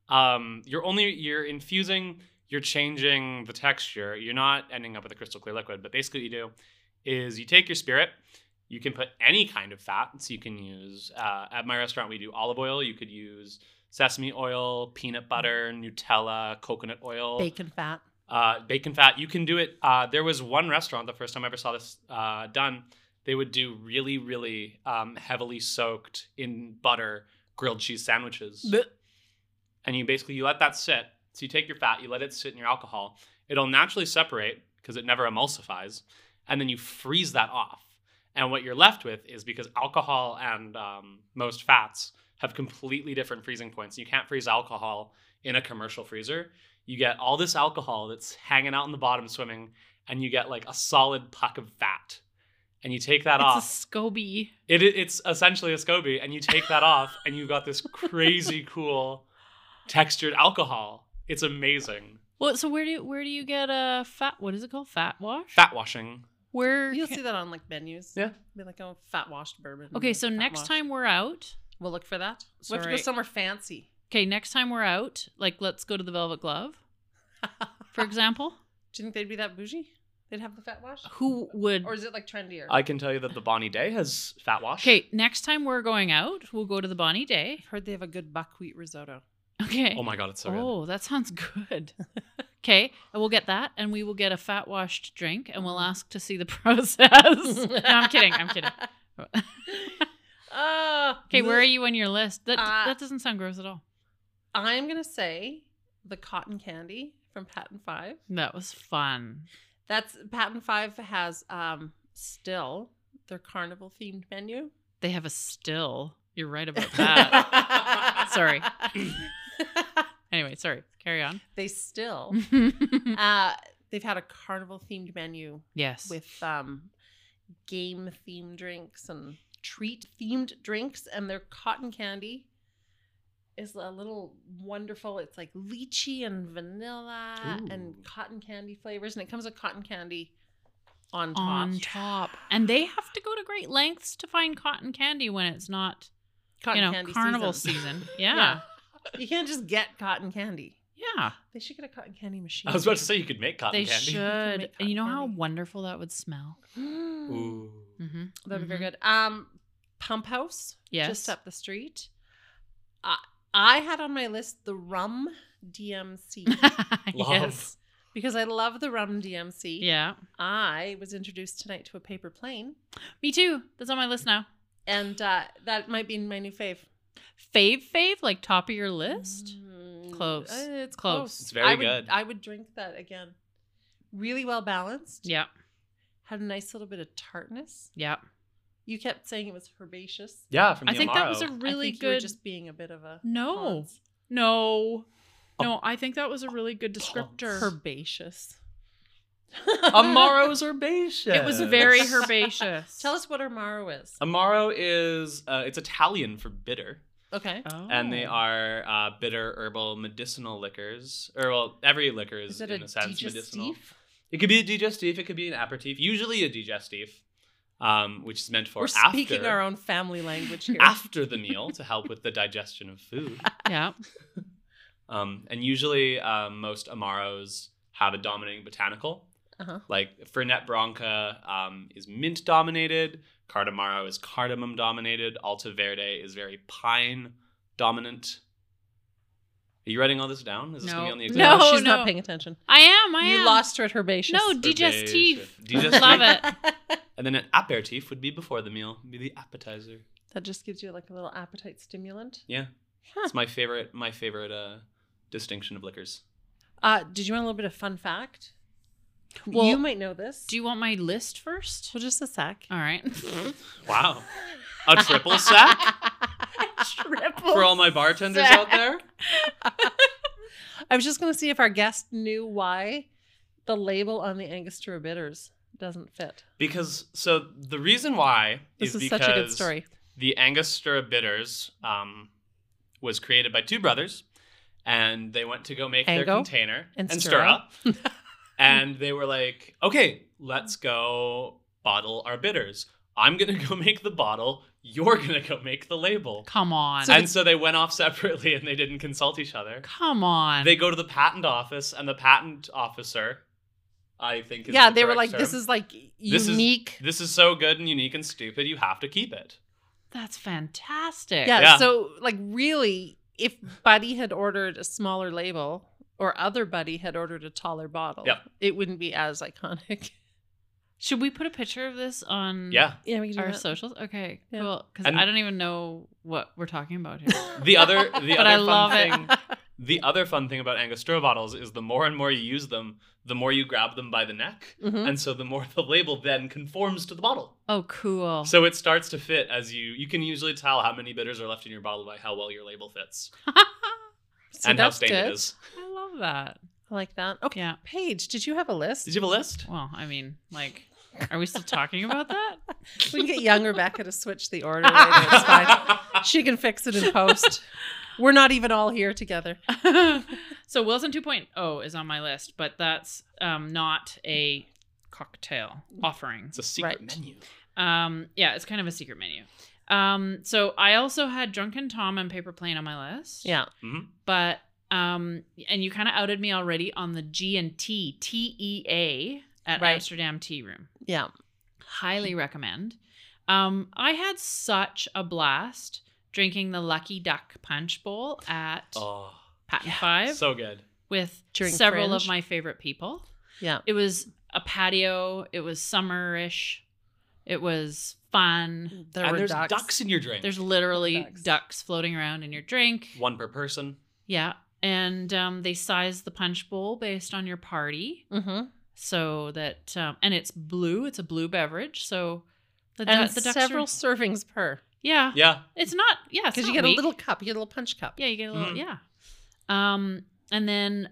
You're infusing, you're changing the texture. You're not ending up with a crystal clear liquid. But basically, what you do is you take your spirit. You can put any kind of fat. So you can use at my restaurant we do olive oil. You could use sesame oil, peanut butter, Nutella, coconut oil, Bacon fat. bacon fat. You can do it. There was one restaurant the first time I ever saw this done. They would do really, really heavily soaked in butter grilled cheese sandwiches. And you let that sit. So you take your fat, you let it sit in your alcohol. It'll naturally separate because it never emulsifies. And then you freeze that off. And what you're left with is, because alcohol and most fats have completely different freezing points. You can't freeze alcohol in a commercial freezer. You get all this alcohol that's hanging out in the bottom swimming, and you get like a solid puck of fat. And you take that off. It's a SCOBY. It's essentially a SCOBY, and you take that off, and you got this crazy cool textured alcohol. It's amazing. Well, so where do you get a fat? What is it called? Fat wash? Fat washing. Where? You'll see that on like menus. Yeah. Be like, oh, fat washed bourbon. Okay, so fat next washed. time we're out. we'll look for that. We have to go Sorry. somewhere fancy. Okay, next time we're out, like let's go to the Velvet Glove, for example. Do you think they'd be that bougie? They'd have the fat wash? Who would? Or is it like trendier? I can tell you that the Bonnie Day has fat wash. Okay, next time we're going out, we'll go to the Bonnie Day. I've heard they have a good buckwheat risotto. Okay. Oh my god, it's so good. Oh, that sounds good. Okay, and we'll get that, and we will get a fat washed drink, and we'll ask to see the process. No, I'm kidding. I'm kidding. Okay, where are you on your list? That doesn't sound gross at all. I'm going to say the cotton candy from Patent 5. That was fun. That's Patent 5 has still their carnival themed menu. They have a still. You're right about that. Sorry. Anyway, sorry. Carry on. They still they've had a carnival themed menu Yes. with game themed drinks and treat themed drinks, and their cotton candy is a little wonderful. It's like lychee and vanilla and Ooh. cotton candy flavors, and it comes with cotton candy on top. And they have to go to great lengths to find cotton candy when it's not, Cotton candy carnival season. season. Yeah. You can't just get cotton candy. Yeah. They should get a cotton candy machine. I was about to say you could make cotton They candy. should. make And you know cotton how candy. wonderful that would smell? Ooh. Mm-hmm. That'd be very good. Pump House, Yes. just up the street. I had on my list the Rum DMC Love. Yes. because I love the Rum DMC. Yeah. I was introduced tonight to a paper plane, Me too. That's on my list now. and that might be my new fave. Fave, like top of your list? Close. It's Close. close. It's very I would, good. I would drink that again. Really well balanced. Yeah. Had a nice little bit of tartness. Yeah. You kept saying it was herbaceous. Yeah, from the I think that was a Amaro. really I think you were good. just being a bit of a No. Hans. No. No, I think that was a really good descriptor. Herbaceous. Amaro's herbaceous. It was very herbaceous. Tell us what Amaro is. Amaro is it's Italian for bitter, Okay. Oh. and they are bitter herbal medicinal liquors. Or well, every liquor is Is it in a a sense medicinal. digestif? It could be a digestif. It could be an aperitif. Usually a digestif, which is meant for We're after speaking our own family language here. after the meal to help with the digestion of food. Yeah. And usually most Amaros have a dominating botanical. Uh-huh. Like Fernet Branca is mint dominated. Cardamaro is cardamom dominated. Alta Verde is very pine dominant. Are you writing all this down? Is this No. going to be on the No. exam? She's not paying attention. I am. You lost her at herbaceous. No, Herbaceous. digestif. Digestif. Love it. And then an aperitif would be before the meal, would be the appetizer. That just gives you like a little appetite stimulant. Yeah, Huh. it's my favorite distinction of liquors. Did you want a little bit of fun fact? Well, you might know this. Do you want my list first? Well, just a sec. All right. Wow, a triple sack Triple. for all my bartenders sack. out there. I was just going to see if our guest knew why the label on the Angostura bitters doesn't fit. Because so the reason why This is because such a good story. the Angostura bitters was created by two brothers, and they went to go make their Ango container and Stura. And they were like, okay, let's go bottle our bitters. I'm going to go make the bottle. You're going to go make the label. Come on. So they went off separately and they didn't consult each other. Come on. They go to the patent office, and the patent officer, I think, is Yeah, the they were correct like, term. this is like This is- unique. This is so good and unique and stupid. You have to keep it. That's fantastic. Yeah, Yeah. so like really, if Buddy had ordered a smaller label or other Buddy had ordered a taller bottle, Yep. it wouldn't be as iconic. Should we put a picture of this on Yeah. Yeah, we can do our that. socials? Okay, Yeah. cool. Because And- I don't even know what we're talking about here. The other But I love it. thing, the other fun thing about Angostura bottles is the more and more you use them, the more you grab them by the neck, Mhm. and so the more the label then conforms to the bottle. Oh, cool. So it starts to fit as you can usually tell how many bitters are left in your bottle by how well your label fits See, and how that's stained good. it is. I love that. I like that. Okay, Yeah. Paige, did you have a list? Did you have a list? Well, I mean, like, are we still talking about that? We can get young Rebecca to switch the order later. It's fine. She can fix it in post. We're not even all here together. So Wilson 2.0 is on my list, but that's not a cocktail offering. It's a secret Right. menu. Yeah, it's kind of a secret menu. So I also had Drunken Tom and Paper Plane on my list. Yeah. But and you kind of outed me already on the G&T TEA at Right. Amsterdam Tea Room. Yeah. Highly recommend. I had such a blast drinking the Lucky Duck Punch Bowl at Oh, Patent 5 so good. with During several Fringe. of my favorite people. Yeah. It was a patio. It was summerish. It was fun. There And were there's ducks. ducks in your drink. There's literally Ducks. ducks floating around in your drink. one per person. Yeah. And they size the punch bowl based on your party Mm-hmm. so that, and it's blue. It's a blue beverage. So the, And the ducks several are, servings per. yeah. Yeah. It's not, yeah. Because you get a little cup. You get a little punch cup. Yeah, you get a little, Mhm. yeah. And then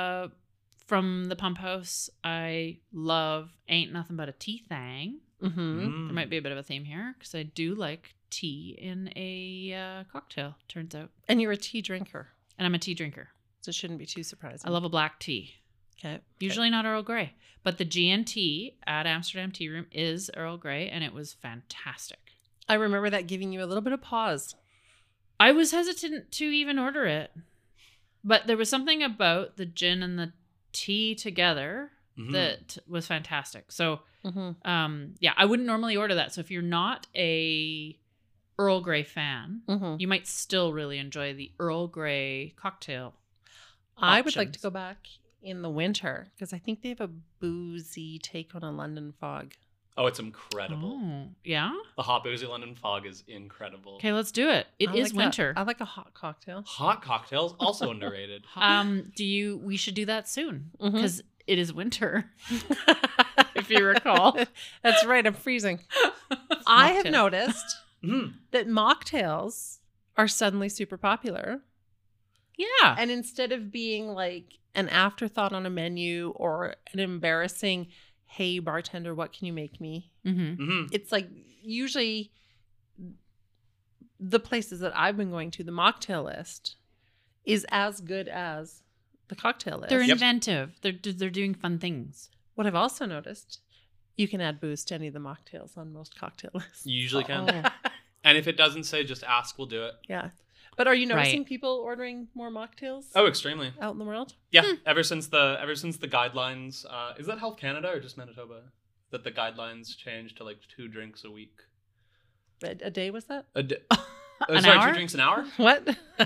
from the Pump House, I love Ain't Nothing But a Tea Thang. Mm-hmm. Mm. There might be a bit of a theme here because I do like tea in a cocktail, turns out. And you're a tea drinker, And I'm a tea drinker. so it shouldn't be too surprising. I love a black tea. Okay. Usually not Earl Grey. But the GNT at Amsterdam Tea Room is Earl Grey, and it was fantastic. I remember that giving you a little bit of pause. I was hesitant to even order it. But there was something about the gin and the tea together that was fantastic. So, yeah, I wouldn't normally order that. So if you're not a Earl Grey fan, you might still really enjoy the Earl Grey cocktail. I would like to options. go back in the winter because I think they have a boozy take on a London fog. Oh, it's incredible. Oh, yeah? The hot boozy London fog is incredible. Okay, let's do it. It I is like winter. I like a hot cocktail. Hot cocktails also underrated. We should do that soon Mhm. because it is winter. If you recall. That's right. I'm freezing. I have Mocktail. noticed Mhm. that mocktails are suddenly super popular. Yeah. And instead of being like an afterthought on a menu or an embarrassing, hey, bartender, what can you make me? Mm-hmm. Mhm. It's like usually the places that I've been going to, the mocktail list is as good as the cocktail list. They're Yep. inventive. They're doing fun things. What I've also noticed, you can add booze to any of the mocktails on most cocktail lists. You usually can. Oh. And if it doesn't say, just ask, we'll do it. Yeah. But are you noticing Right. people ordering more mocktails Oh, extremely. out in the world? Yeah, ever since the guidelines, is that Health Canada or just Manitoba? That the guidelines changed to like 2 drinks a week. A day was that? An sorry, hour? 2 drinks an hour? What?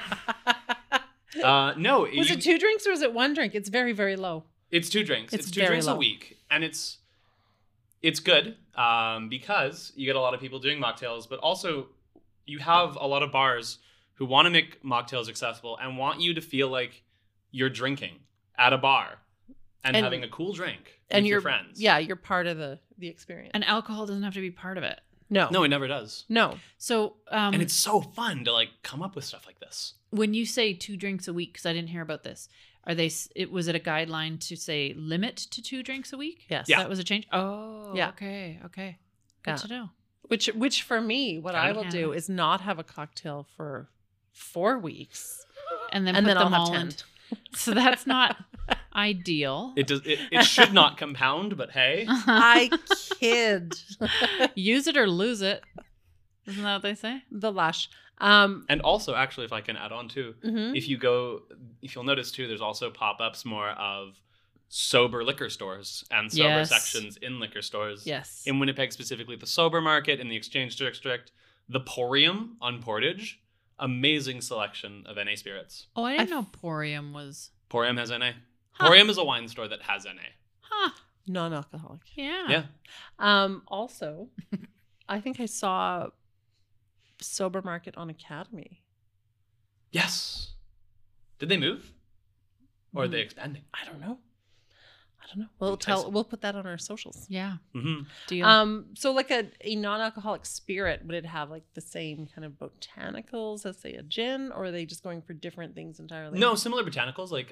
No. Was it 2 drinks or was it 1 drink? It's very, very low. It's 2 drinks. It's It's 2 very drinks a low. week, and it's good because you get a lot of people doing mocktails, but also you have a lot of bars who want to make mocktails accessible and want you to feel like you're drinking at a bar and And- having a cool drink And with you're your friends. Yeah, you're part of the experience. And alcohol doesn't have to be part of it. No. No, it never does. No. So, And it's so fun to like come up with stuff like this. when you say 2 drinks a week, because I didn't hear about this, was it a guideline to say limit to 2 drinks a week? Yes. Yeah. That was a change. Oh, Yeah. Okay. Good Yeah. to know. Which for me, what I will Canada. do is not have a cocktail for 4 weeks. And then And put then I'll them have all 10. in. So that's not ideal. It does. It should not compound, but hey, I kid. Use it or lose it. Isn't that what they say? The lush. and also actually, if I can add on too, Mhm. if you'll notice too, there's also pop-ups more of sober liquor stores and sober Yes. sections in liquor stores. Yes. In Winnipeg, specifically the Sober Market, in the Exchange District, the Porium on Portage, amazing selection of NA spirits. Oh, I didn't know Porium was. Porium has NA. Huh. Porium is a wine store that has NA. Huh. Non-alcoholic. Yeah. Yeah. Also, I think I saw Sober Market on Academy. Yes. Did they move? Or are they expanding? I don't know. We'll Enticing. we'll put that on our socials. Yeah. Mm-hmm. Deal. So like a non-alcoholic spirit, would it have like the same kind of botanicals as say a gin, or are they just going for different things entirely? No, similar botanicals. Like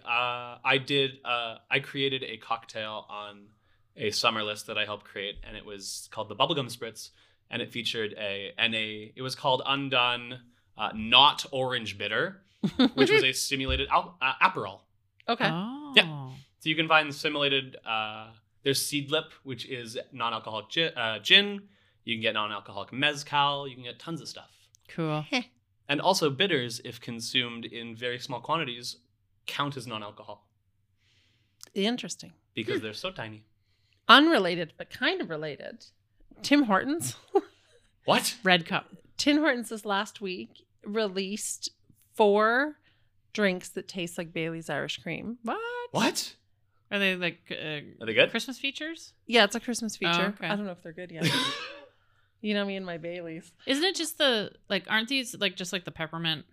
I created a cocktail on a summer list that I helped create, and it was called the Bubblegum Spritz, and it featured it was called Undone Not Orange Bitter, which was a simulated Aperol. Okay. Oh. Yeah. So you can find simulated, there's Seedlip, which is non-alcoholic gin. You can get non-alcoholic mezcal. You can get tons of stuff. Cool. And also bitters, if consumed in very small quantities, count as non-alcohol Interesting. because they're so tiny. Unrelated, but kind of related. Tim Hortons. What? Red Cup. Tim Hortons this last week released 4 drinks that taste like Bailey's Irish Cream. What? What? Are they like Are they good? Christmas features? Yeah, it's a Christmas feature. okay. I don't know if they're good yet. You know me and my Baileys. Isn't it just aren't these like just like the peppermint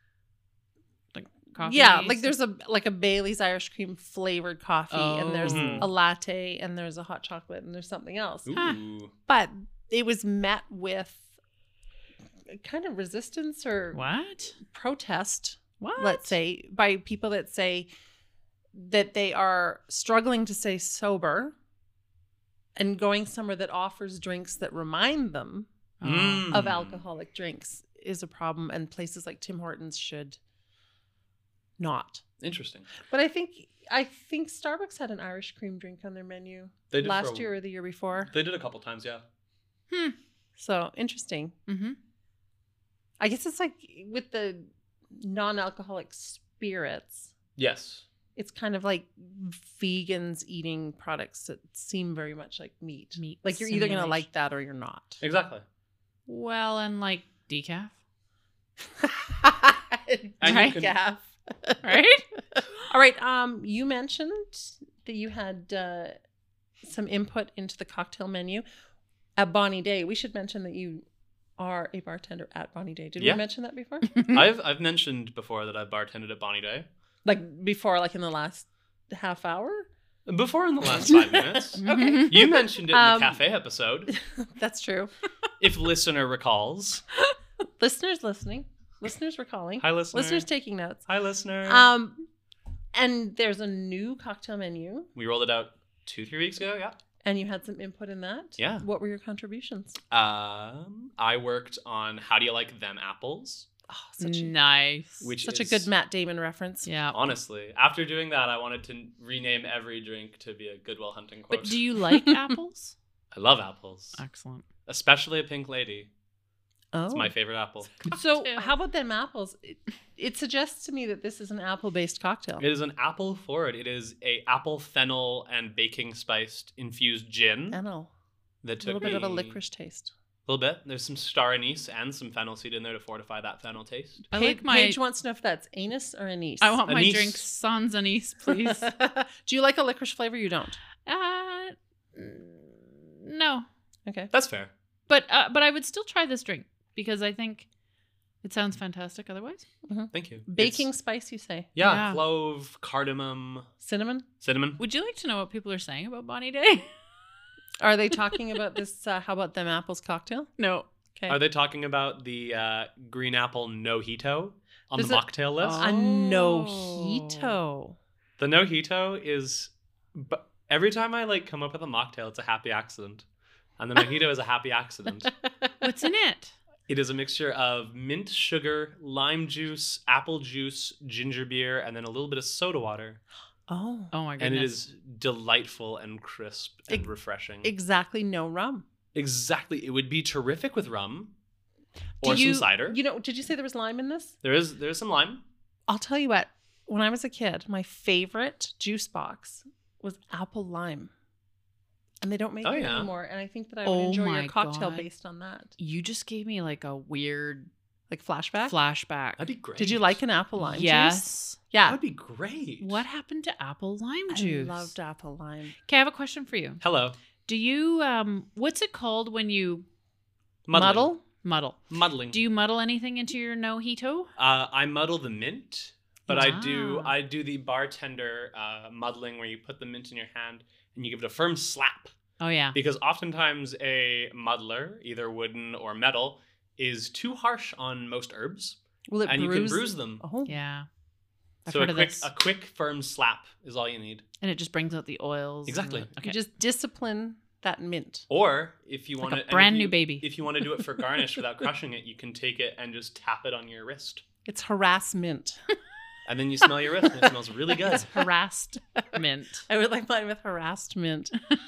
like coffee? Yeah, like there's a Bailey's Irish Cream flavored coffee, and there's Oh. a latte, and there's a hot chocolate, and there's something else. Ooh. But it was met with kind of resistance or What? protest, What? let's say, by people that say that they are struggling to stay sober and going somewhere that offers drinks that remind them of alcoholic drinks is a problem, and places like Tim Hortons should not. Interesting. But I think Starbucks had an Irish cream drink on their menu They did last year or the year before. They did a couple times, yeah. So interesting. Mm-hmm. I guess it's like with the non-alcoholic spirits, Yes. it's kind of like vegans eating products that seem very much like meat. Like you're either going to like that or you're not. Exactly. Well, and like decaf, And Right? you can, Decaf. right? All right. You mentioned that you had some input into the cocktail menu at Bonnie Day. We should mention that you are a bartender at Bonnie Day. Did Yeah. we mention that before? I've mentioned before that I've bartended at Bonnie Day. Like before, like in the last half hour? Before in the last 5 minutes. Okay. You mentioned it in the cafe episode, That's true. if listener recalls. Listeners listening. Listeners recalling. Hi, listener. Listeners taking notes. Hi, listener. And there's a new cocktail menu, We rolled it out 2-3 weeks ago, yeah. and you had some input in that. Yeah. What were your contributions? I worked on How Do You Like Them Apples? Oh, such Nice. Which a is, good Matt Damon reference. Yeah. honestly, after doing that, I wanted to rename every drink to be a Goodwill Hunting quote. But do you like apples? I love apples, Excellent. especially a pink lady. Oh. It's my favorite apple. So Cocktail. how about them apples? It suggests to me that this is an apple-based cocktail. It is an apple forward. It is a apple fennel and baking spiced infused gin Fennel. that A took little bit of a me- licorice taste. A little bit. There's some star anise and some fennel seed in there to fortify that fennel taste. I like my. Paige wants to know if that's anise or anise. I want my Anise. drink sans anise, please. Do you like a licorice flavor? You don't. No, Okay. That's fair. but I would still try this drink because I think it sounds fantastic. Otherwise, Thank you. Baking It's- spice, you say? yeah, Yeah. clove, cardamom, Cinnamon? cinnamon. would you like to know what people are saying about Bonnie Day? Are they talking about this? How about them apples cocktail? No. Okay. Are they talking about the green apple nojito on There's the a- mocktail list? A nojito. The nojito is, but every time I like come up with a mocktail, it's a happy accident, and the mojito is a happy accident. What's in it? It is a mixture of mint, sugar, lime juice, apple juice, ginger beer, and then a little bit of soda water. Oh. Oh my goodness. And it is delightful and crisp and refreshing. Exactly no rum. Exactly. It would be terrific with rum or Do you- some cider. You know, did you say there was lime in this? There's some lime. I'll tell you what. When I was a kid, my favorite juice box was apple lime. And they don't make Oh, it yeah. anymore. And I think that I would Oh enjoy my your cocktail God. based on that. You just gave me like a weird Like flashback. flashback. That'd be great. Did you like an apple lime juice? Yes. Yeah. That'd be great. What happened to apple lime I juice? loved apple lime. Okay, I have a question for you. Hello. Do you what's it called when you Muddling. muddle? Muddling. Do you muddle anything into your nojito? I muddle the mint, but I do Wow. the bartender muddling where you put the mint in your hand and you give it a firm slap. Oh yeah. Because oftentimes a muddler, either wooden or metal, is too harsh on most herbs, Will it and bruise? you can bruise them. Oh. Yeah. I've So heard a of quick, this. a quick, firm slap is all you need. And it just brings out the oils. and Exactly. the- You okay. just discipline that mint. Or if you Like want a brand new baby. if you want to do it for garnish without crushing it, you can take it and just tap it on your wrist, It's harassment. and then you smell your wrist, and it smells really good. It's harassed mint. I would like mine with harassed mint.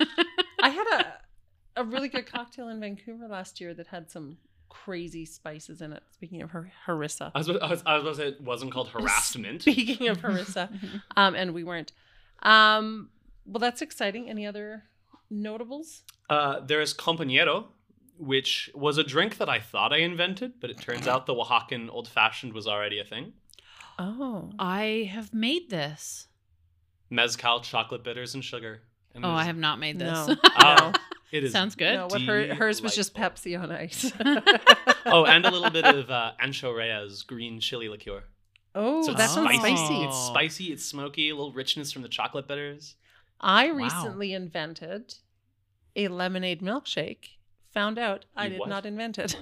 I had a really good cocktail in Vancouver last year that had some crazy spices in it. Speaking of harissa. I was about to say it wasn't called harassment. Speaking of harissa. And we weren't. Well, that's exciting. Any other notables? There is compañero, which was a drink that I thought I invented, but it turns out the Oaxacan old fashioned was already a thing. Oh. I have made this. Mezcal, chocolate bitters, and sugar. And Oh, it I is- have not made this. No. Oh, it is. Sounds good. No, what hers was just Delightful. Pepsi on ice. Oh, and a little bit of Ancho Reyes green chili liqueur. Oh, So that it's sounds spicy. spicy. It's spicy. It's smoky. A little richness from the chocolate bitters. I Wow. recently invented a lemonade milkshake. Found out I You did what? not invent it.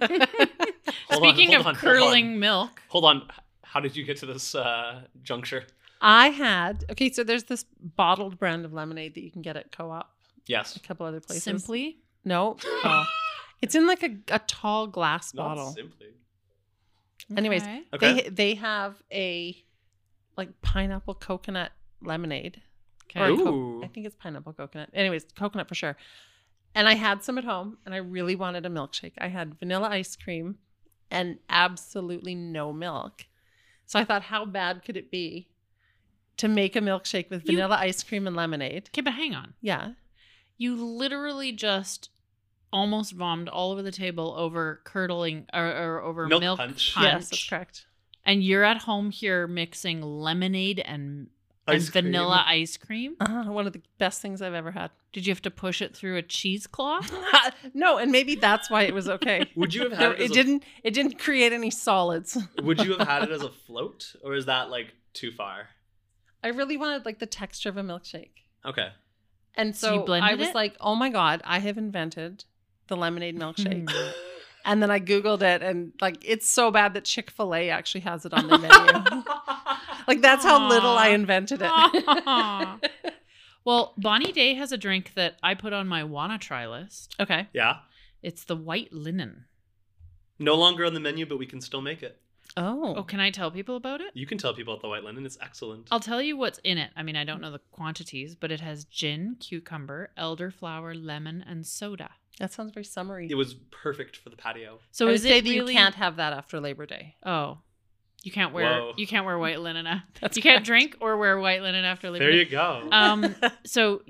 Speaking hold of on. curling milk, Hold on. How did you get to this juncture? I had so there's this bottled brand of lemonade that you can get at Co-op, Yes. a couple other places. simply No. It's in like a tall glass Not bottle. simply. Anyways, Okay. Okay. they have a like pineapple coconut lemonade. Okay. Or Ooh. I think it's pineapple coconut. Anyways, coconut for sure. And I had some at home and I really wanted a milkshake. I had vanilla ice cream and absolutely no milk. So I thought, how bad could it be to make a milkshake with vanilla ice cream and lemonade? Okay, but hang on. Yeah. You literally just almost vomited all over the table over curdling or over Milk milk punch. punch. Yes, that's correct. And you're at home here mixing lemonade and Ice cream. vanilla ice cream. One of the best things I've ever had. Did you have to push it through a cheesecloth? No, and maybe that's why it was okay. Would you have had it? It didn't create any solids. Would you have had it as a float, or is that like too far? I really wanted like the texture of a milkshake. Okay. And So you so blended I was it? like, oh my God, I have invented the lemonade milkshake. And then I Googled it and like, it's so bad that Chick-fil-A actually has it on their menu. Like that's how little I Aw. invented it. Aw. Well, Bonnie Day has a drink that I put on my wanna try list. Okay. Yeah. It's the white linen. No longer on the menu, but we can still make it. Oh, can I tell people about it? You can tell people at the White Linen. It's excellent. I'll tell you what's in it. I mean, I don't know the quantities, but it has gin, cucumber, elderflower, lemon, and soda. That sounds very summery. It was perfect for the patio. So I would is say it that really? you can't have that after Labor Day. Oh, you can't wear white linen. That's You can't correct. drink or wear white linen after Labor There Day. you go. So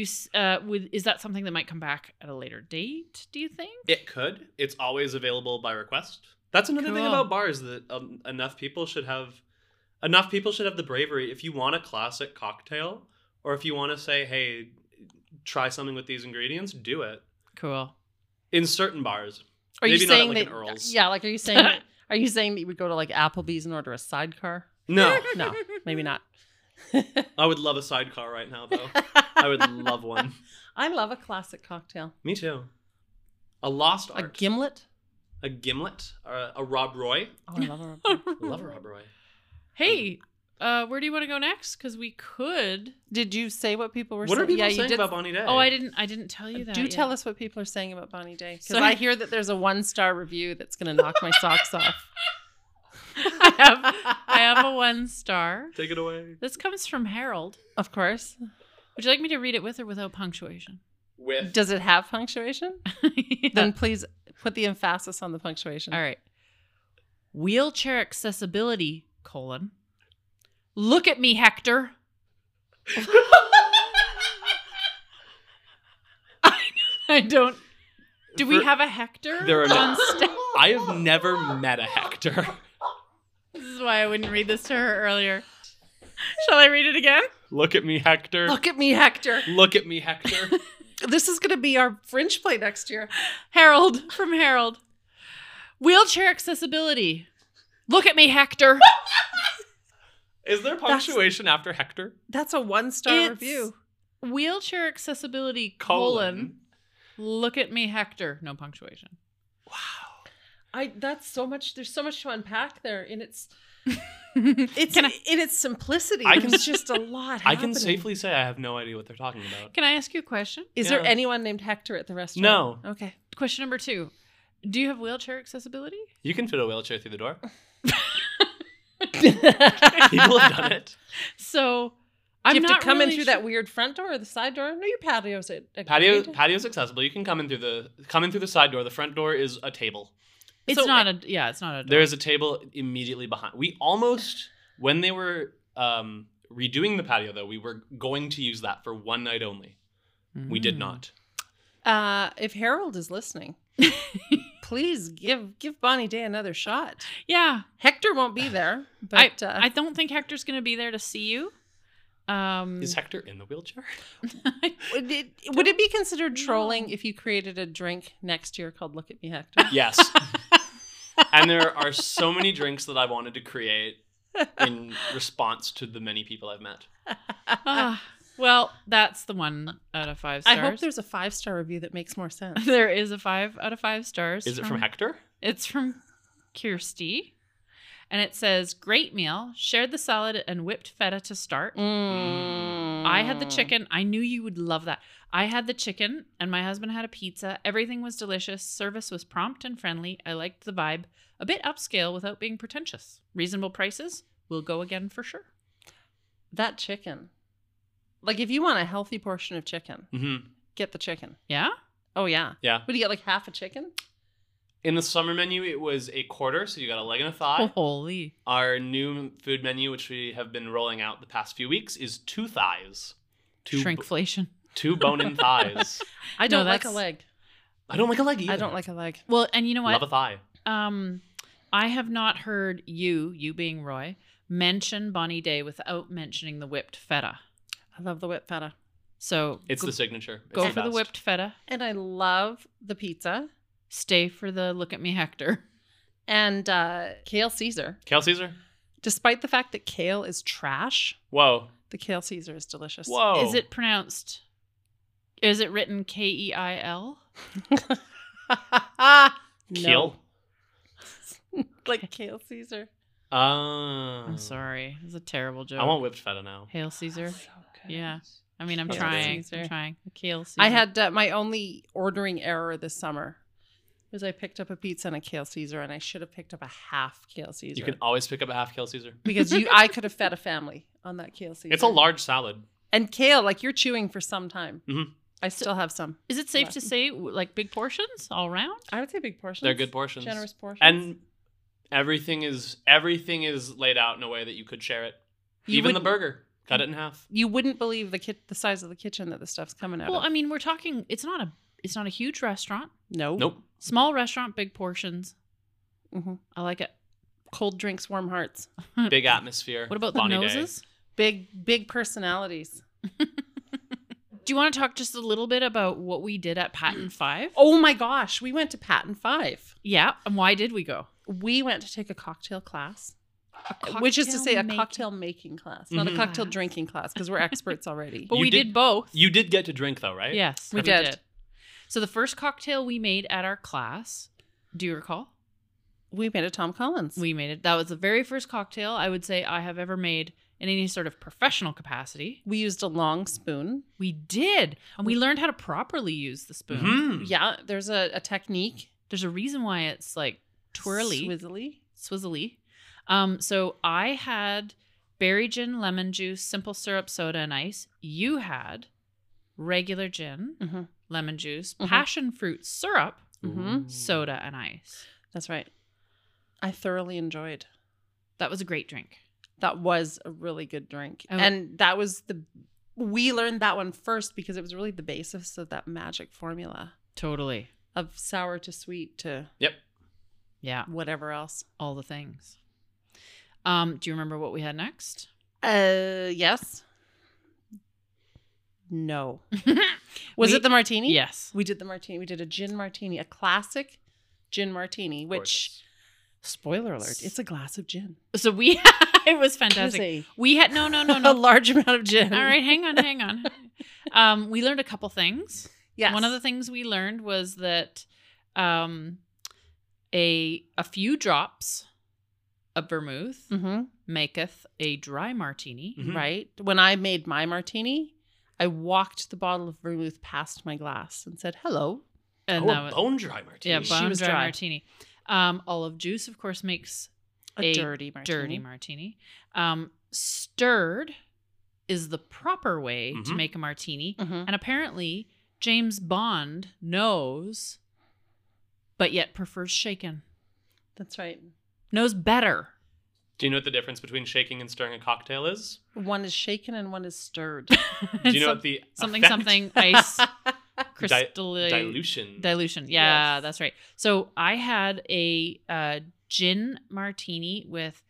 is that something that might come back at a later date? Do you think? It could. It's always available by request. That's another thing Cool. about bars, that enough people should have the bravery. If you want a classic cocktail, or if you want to say, hey, try something with these ingredients, do it. Cool. In certain bars. Are you Maybe not at, saying like, that? an Earl's. Yeah, like are you saying that you would go to like Applebee's and order a sidecar? No. No, maybe not. I would love a sidecar right now, though. I would love one. I love a classic cocktail. Me too. A lost A art. gimlet. A gimlet. Or a Rob Roy. Oh, I love a I love a Rob Roy. Hey, where do you want to go next? Because we could. Did you say what people were What saying? are people you saying did. about Bonnie Day? Oh, I didn't tell you that. Do yet. tell us what people are saying about Bonnie Day. Because So- I hear that there's a 1-star review that's going to knock my socks off. I have a 1 star. Take it away. This comes from Harold. Of course. Would you like me to read it with or without punctuation? With. Does it have punctuation? Yeah. Then please put the emphasis on the punctuation. All right. Wheelchair accessibility, : Look at me, Hector. I don't. Do we For- have a Hector There are on no- staff? I have never met a Hector. This is why I wouldn't read this to her earlier. Shall I read it again? Look at me, Hector. Look at me, Hector. Look at me, Hector. This is going to be our fringe play next year. Harold, from Harold. Wheelchair accessibility. Look at me, Hector. Is there punctuation after Hector? That's a 1-star It's review. Wheelchair accessibility, : Look at me, Hector. No punctuation. That's so much. There's so much to unpack there in its Can I, in its simplicity. I can- There's just a lot. I can happening. safely say I have no idea what they're talking about. can I ask you a question? Is there Yeah. anyone named Hector at the restaurant? No. Okay. Question number 2. Do you have wheelchair accessibility? You can fit a wheelchair through the door. People People have done it. So Do I'm you have not to come in really through that weird front door or the side door? No, your patio's Patio's accessible. You can come in through the side door. The front door is a table. It's So- not a it's not a door. There is a table immediately behind. We almost, when they were redoing the patio, though, we were going to use that for one night only. We did not. If Harold is listening, please give Bonnie Day another shot. Yeah. Hector won't be there, but I don't think Hector's going to be there to see you. Is Hector in the wheelchair? would it be considered trolling if you created a drink next year called Look at Me, Hector? Yes. And there are so many drinks that I wanted to create in response to the many people I've met. Well, that's the 1 out of 5 stars. I hope there's a 5-star review that makes more sense. There is a 5 out of 5 stars. Is it from Hector? It's from Kirsty. And it says, great meal. Shared the salad and whipped feta to start. Mm. I had the chicken. I knew you would love that. I had the chicken and my husband had a pizza. Everything was delicious. Service was prompt and friendly. I liked the vibe. A bit upscale without being pretentious. Reasonable prices. We'll go again for sure. That chicken. Like, if you want a healthy portion of chicken, Mm-hmm. get the chicken. Yeah? Oh, yeah. Yeah. What do you get, like half a chicken? In the summer menu, it was a quarter, so you got a leg and a thigh. Holy. Our new food menu, which we have been rolling out the past few weeks, is 2 thighs. Shrinkflation. 2 bone-in thighs. I don't like a that's- leg. I don't like a leg either. I don't like a leg. Well, and you know what? Love a thigh. I have not heard you being Roy, mention Bonnie Day without mentioning the whipped feta. I love the whipped feta. So It's the signature. It's go the for the best. whipped feta. And I love the pizza. Stay for the look at me, Hector. And kale Caesar. Kale Caesar? Despite the fact that kale is trash, Whoa. the kale Caesar is delicious. Whoa. Is it written Keil? Keel? Like kale Caesar. I'm sorry. It's a terrible joke. I want whipped feta now. Hail Caesar. Yeah. I mean, I'm Kale trying. Caesar. I'm trying. Kale Caesar. I had my only ordering error this summer was I picked up a pizza and a kale Caesar, and I should have picked up a half kale Caesar. You can always pick up a half Kale Caesar. because I could have fed a family on that kale Caesar. It's a large salad. And kale, like, you're chewing for some time. Mhm. I still have some. Is it safe left. to say like big portions all around? I would say big portions. They're good portions. Generous portions. And everything is laid out in a way that you could share it. You Even the wouldn't- burger. Cut it in half. You wouldn't believe the size of the kitchen that the stuff's coming out Well, of. I mean, we're talking. It's not a huge restaurant. No. Nope. Small restaurant, big portions. Mhm. I like it. Cold drinks, warm hearts. Big atmosphere. What about the Bonnie Day. noses? Big personalities. Do you want to talk just a little bit about what we did at Patton 5? Oh my gosh, we went to Patton 5. Yeah. And why did we go? We went to take a cocktail class. A Which is to say a making- cocktail making class, not a Mhm. cocktail drinking class, because we're experts already. But You we did- did both. You did get to drink though, right? Yes, We did. So the first cocktail we made at our class, do you recall? We made a Tom Collins. We made it. That was the very first cocktail I would say I have ever made in any sort of professional capacity. We used a long spoon. We did. And we learned how to properly use the spoon. Mhm. Yeah, there's a technique. There's a reason why it's like twirly, Swizzly. swizzly. So I had berry gin, lemon juice, simple syrup, soda, and ice. You had regular gin, Mhm. lemon juice, Mhm. passion fruit syrup, Mhm. soda, and ice. That's right. I thoroughly enjoyed. That was a great drink. That was a really good drink. Oh. And that was we learned that one first because it was really the basis of that magic formula Totally. of sour to sweet to Yep. Yeah. whatever else. All the things. Do you remember what we had next? Yes. No. Was it the martini? Yes. We did the martini. We did a gin martini, a classic gin martini, which, Gorgeous. spoiler alert, it's a glass of gin. So we it was fantastic. It We had no. is a large amount of gin. All right, hang on. We learned a couple things. Yes. One of the things we learned was that a few drops of vermouth Mhm. maketh a dry martini. Mhm. Right. When I made my martini, I walked the bottle of vermouth past my glass and said, hello. And Oh, that a was, bone dry martini. yeah, bone was dry, dry. martini. Olive juice, of course, makes A dirty martini. dirty martini. Stirred is the proper way to Mhm. make a martini. Mhm. And apparently, James Bond knows, but yet prefers shaken. That's right. Knows better. Do you know what the difference between shaking and stirring a cocktail is? One is shaken and one is stirred. Do you know Some- what the something effect- something ice crystal dilution? dilution. Yeah, Yes. that's right. So I had a gin martini with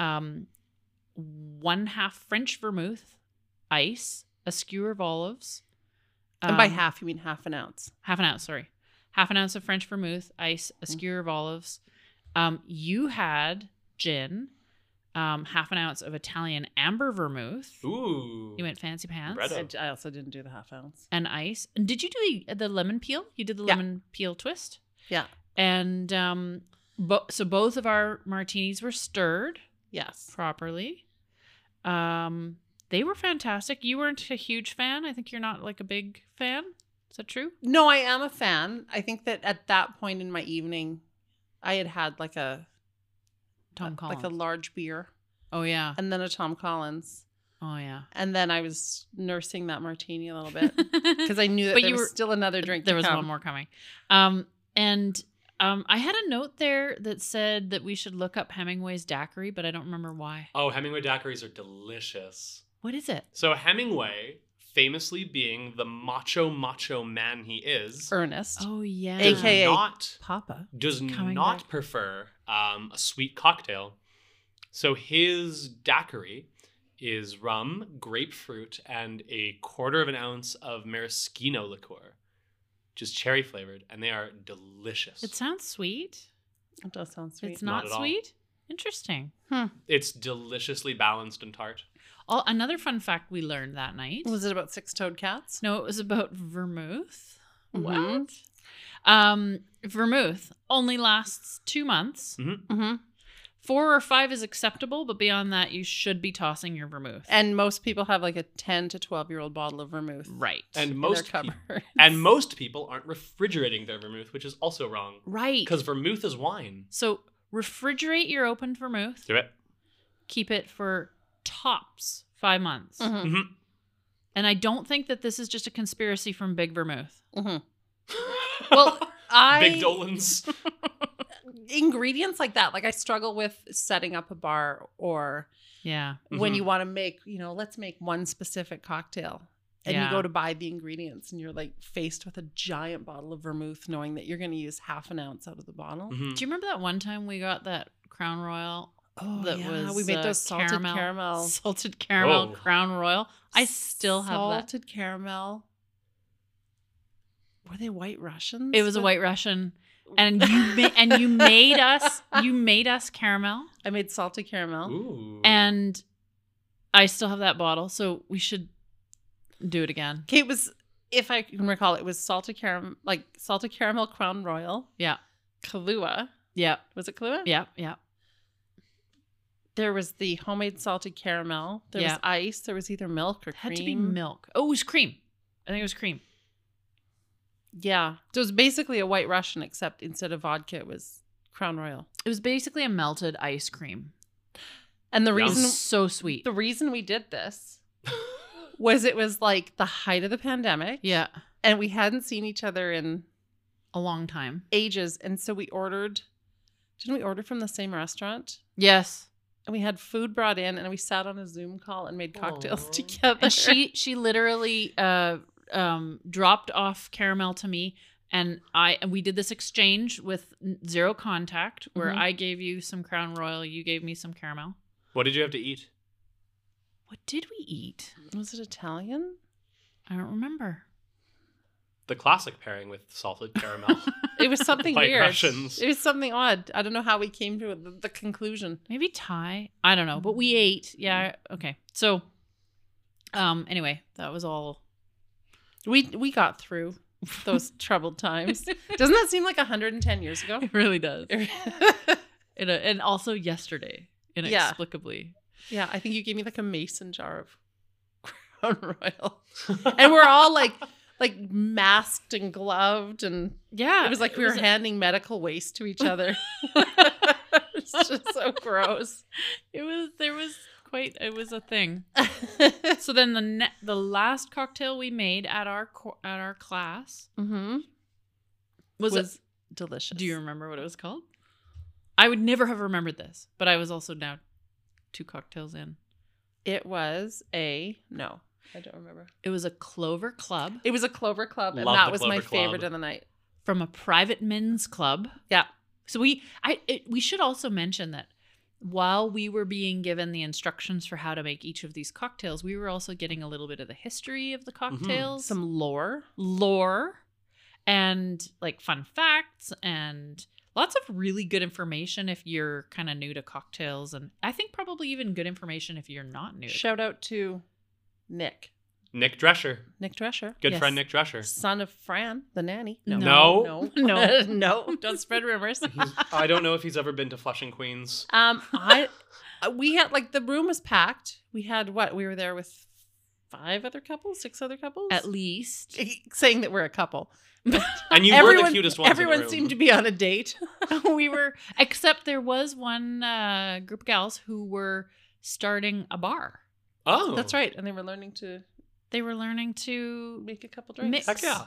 1/2 French vermouth, ice, a skewer of olives. And by half, you mean half an ounce. Half an ounce, sorry. Half an ounce of French vermouth, ice, a skewer of olives. You had gin, half an ounce of Italian amber vermouth. Ooh. You went fancy pants. Bretto. I also didn't do the half ounce. And ice. And did you do the lemon peel? You did the Yeah. lemon peel twist? Yeah. And so both of our martinis were stirred Yes. properly. They were fantastic. You weren't a huge fan. I think you're not like a big fan. Is that true? No, I am a fan. I think that at that point in my evening, I had like a Tom Collins. like a large beer, Oh yeah. and then a Tom Collins, Oh yeah. and then I was nursing that martini a little bit because I knew that But there you was were- still another drink. There to was come. one more coming. I had a note there that said that we should look up Hemingway's daiquiri, but I don't remember why. Oh, Hemingway daiquiris are delicious. What is it? So Hemingway, famously being the macho man he is, Ernest. Oh yeah. does AKA not Papa. does Coming not back. prefer a sweet cocktail. So his daiquiri is rum, grapefruit, and a 1/4 ounce of maraschino liqueur, just cherry flavored, and they are delicious. It sounds sweet. It does sound sweet. It's Not not at all. sweet. Interesting. It's deliciously balanced and tart. Another fun fact we learned that night. Was it about six-toed cats? No, it was about vermouth. Mhm. Vermouth only lasts 2 months. Mm-hmm. 4 or 5 is acceptable, but beyond that, you should be tossing your vermouth. And most people have like a 10 to 12-year-old bottle of vermouth Right. And in most their peop- cupboard. and most people aren't refrigerating their vermouth, which is also wrong. Right. Because vermouth is wine. So refrigerate your opened vermouth. Do it. Keep it for tops 5 months. Mhm. Mm-hmm. And I don't think that this is just a conspiracy from Big Vermouth. Mhm. Well, Big Dolan's. ingredients like that, like I struggle with setting up a bar or Yeah. when Mhm. you want to make, let's make one specific cocktail. And Yeah. you go to buy the ingredients and you're like faced with a giant bottle of vermouth knowing that you're going to use 1/2 ounce out of the bottle. Mhm. Do you remember that one time we got that Crown Royal Oh, that yeah. was we made those salted caramel. salted caramel Oh. Crown Royal? I still have that. Salted caramel. Were they White Russians? It was a White Russian, and you made us caramel, I made salted caramel. Ooh. and I still have that bottle. So we should do it again. Okay, it was, if I can recall, it was salted caramel Crown Royal, Yeah. Kahlua. Yeah. Was it Kahlua? Yeah. Yeah. There was the homemade salted caramel. There Yeah. was ice. There was either milk or It had cream. to be milk. Oh, it was cream. I think it was cream. Yeah. So it was basically a White Russian, except instead of vodka, it was Crown Royal. It was basically a melted ice cream. And the Yum. It reason was so sweet. the reason we did this was it was like the height of the pandemic. Yeah. And we hadn't seen each other in A long time. ages. And so we ordered, didn't we order from the same restaurant? Yes. And we had food brought in and we sat on a Zoom call and made cocktails Aw. together. And she literally dropped off caramel to me, and we did this exchange with zero contact, where Mhm. I gave you some Crown Royal, you gave me some caramel. What did you have to eat? What did we eat? Was it Italian? I don't remember. The classic pairing with salted caramel. It was something White weird. Russians. It was something odd. I don't know how we came to the conclusion. Maybe Thai. I don't know, but we ate. Yeah. Okay. So, anyway, that was all. We got through those troubled times. Doesn't that seem like 110 years ago? It really does. And also yesterday, inexplicably. Yeah, I think you gave me like a mason jar of Crown Royal. And we're all like masked and gloved, and Yeah. it was like we were a- handing medical waste to each other. It's just so gross. It was a thing. So then the last cocktail we made at our class Mm-hmm. was delicious. do you remember what it was called? I would never have remembered this, but I was also now 2 cocktails in. It was no, I don't remember. It was a Clover Club It was a Clover Club, and Love that the was my Clover Club. favorite of the night. from a private men's club. Yeah. So we should also mention that while we were being given the instructions for how to make each of these cocktails, we were also getting a little bit of the history of the cocktails, Some lore. and like fun facts and lots of really good information if you're kind of new to cocktails, and I think probably even good information if you're not new. Shout out to Nick Nick Drescher. Nick Drescher. Good Yes. friend Nick Drescher. Son of Fran, the nanny. No. No. No. Don't spread rumors. I don't know if he's ever been to Flushing, Queens. We had like the room was packed. We had what? We were there with 6 other couples? At least. Saying that we're a couple. And you were the cutest one. Everyone seemed to be on a date. We were, except there was one group of gals who were starting a bar. Oh. That's right. And they were learning to They were learning to make a couple drinks. mix. Heck yeah.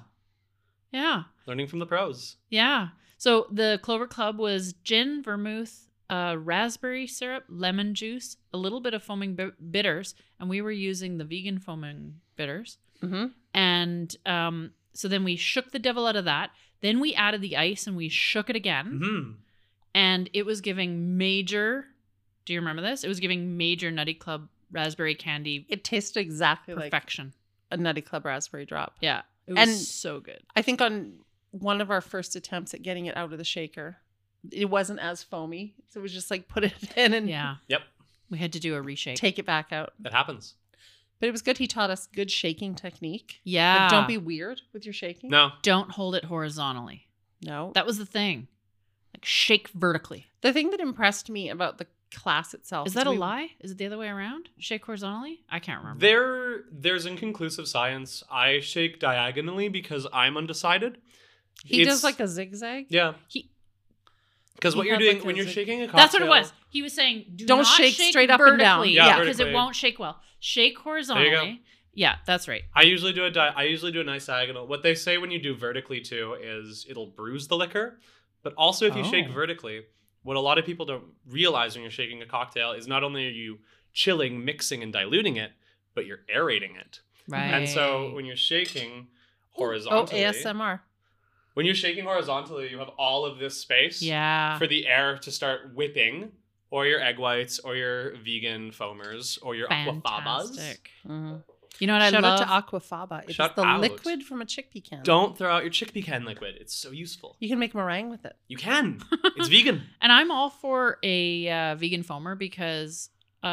Yeah. Learning from the pros. Yeah. So the Clover Club was gin, vermouth, raspberry syrup, lemon juice, a little bit of foaming bitters, and we were using the vegan foaming bitters. Mm-hmm. And so then we shook the devil out of that. Then we added the ice and we shook it again. Mm-hmm. And it was giving major, do you remember this? It was giving major Nutty Club raspberry candy It tasted exactly perfection. like a Nutty Club raspberry drop. Yeah. It was And- so good. I think on one of our first attempts at getting it out of the shaker, it wasn't as foamy. So it was just like put it in and Yeah. Yep. We had to do a reshake. take it back out. That happens. But it was good. He taught us good shaking technique. Yeah. Like, don't be weird with your shaking. No. Don't hold it horizontally. No. That was the thing. Like shake vertically. The thing that impressed me about the class itself Is that a lie? Is it the other way around? Shake horizontally? I can't remember. There's inconclusive science. I shake diagonally because I'm undecided. He It's- does like a zigzag. Yeah. He Because He what you're had doing like when a you're zig- shaking a cocktail. That's what it was. He was saying, Don't not shake straight up and down. vertically. Yeah, because it vertically. won't shake well. Shake horizontally. There you go. Yeah, that's right. I usually do a nice diagonal. What they say when you do vertically too is it'll bruise the liquor. But also if you shake Oh. vertically, what a lot of people don't realize when you're shaking a cocktail is not only are you chilling, mixing, and diluting it, but you're aerating it. Right. And so when you're shaking Oh, horizontally, ASMR. when you're shaking horizontally, you have all of this space Yeah. for the air to start whipping, or your egg whites, or your vegan foamers, or your aquafabas. Fantastic. Mm-hmm. You know what I Shout love? out to Aquafaba. It's Shout the out. liquid from a chickpea can. Don't throw out your chickpea can liquid. It's so useful. You can make meringue with it. You can. It's vegan. And I'm all for a vegan foamer because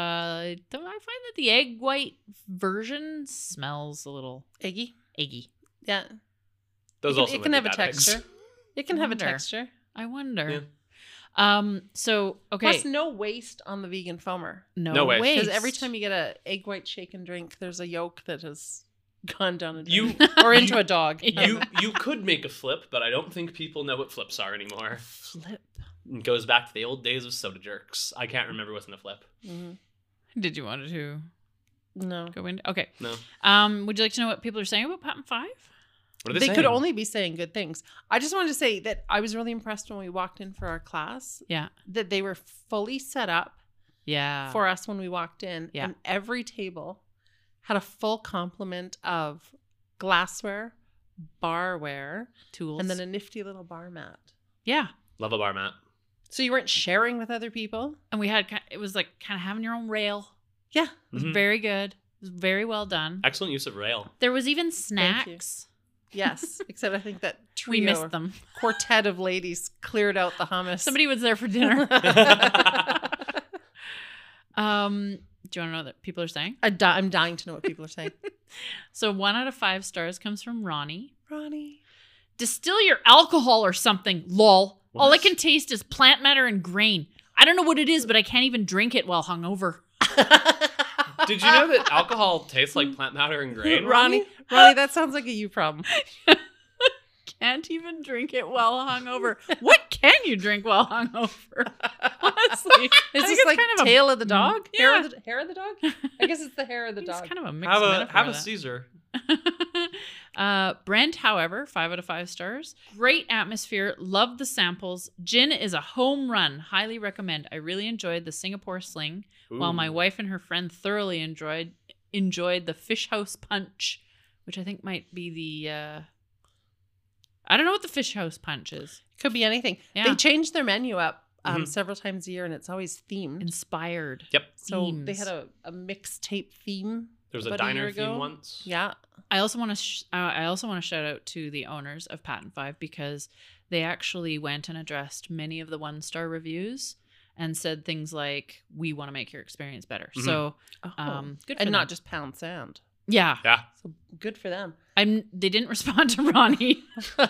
I find that the egg white version smells a little Eggy. eggy. Yeah. Those it also can might have be a bad eggs. texture. It can have a Wonder. texture. I wonder. Yeah. So okay. Plus, no waste on the vegan foamer. No waste. Because every time you get a egg white shaken drink, there's a yolk that has gone down a You- drain. Or into a dog. You could make a flip, but I don't think people know what flips are anymore. flip. It goes back to the old days of soda jerks. I can't remember what's in a flip. Mhm. Did you want to No. go into? Okay. No. Would you like to know what people are saying about Patent 5? What are They they could saying? only be saying good things. I just wanted to say that I was really impressed when we walked in for our class Yeah. that they were fully set up Yeah. for us when we walked in. Yeah. And every table had a full complement of glassware, barware, tools. and then a nifty little bar mat. yeah. Love a bar mat. So you weren't sharing with other people? And we had it was like kind of having your own rail. Yeah. It was Mhm. very good. It was very well done. Excellent use of rail. There was even Thank you. snacks. Yes. Except I think that We trio, missed them. quartet of ladies cleared out the hummus. Somebody was there for dinner. Do you want to know what people are saying? I'm dying to know what people are saying. So 1 out of 5 stars comes from Ronnie. Ronnie. Distill your alcohol or something, lol. All I What? can taste is plant matter and grain. I don't know what it is, but I can't even drink it while hungover. Did you know that alcohol tastes like plant matter and grain? Ronnie, that sounds like a you problem. Can't even drink it while hungover. What can you drink while hungover? Honestly, Is I think this it's like kind of a- tail of the dog? Yeah. Hair of the dog? I guess it's the hair of the It's dog. kind of a mixed Have metaphor a of that. Caesar. Brent, however, 5 out of 5 stars. Great atmosphere. Love the samples. Gin is a home run. Highly recommend. I really enjoyed the Singapore Sling, while my Ooh. wife and her friend thoroughly enjoyed the Fish House Punch, which I think might be the. I don't know what the Fish House Punch is. Could be anything. Yeah. They change their menu up Mhm. several times a year, and it's always themed. Inspired. Yep. So they themes. had a mixtape theme. There was a about a diner year theme ago. once. Yeah. I also want to shout out to the owners of Patent 5 because they actually went and addressed many of the 1-star reviews and said things like, "We want to make your experience better." Mhm. So, Oh. good for and them. not just pound sand. Yeah. Yeah. So good for them. They didn't respond to Ronnie.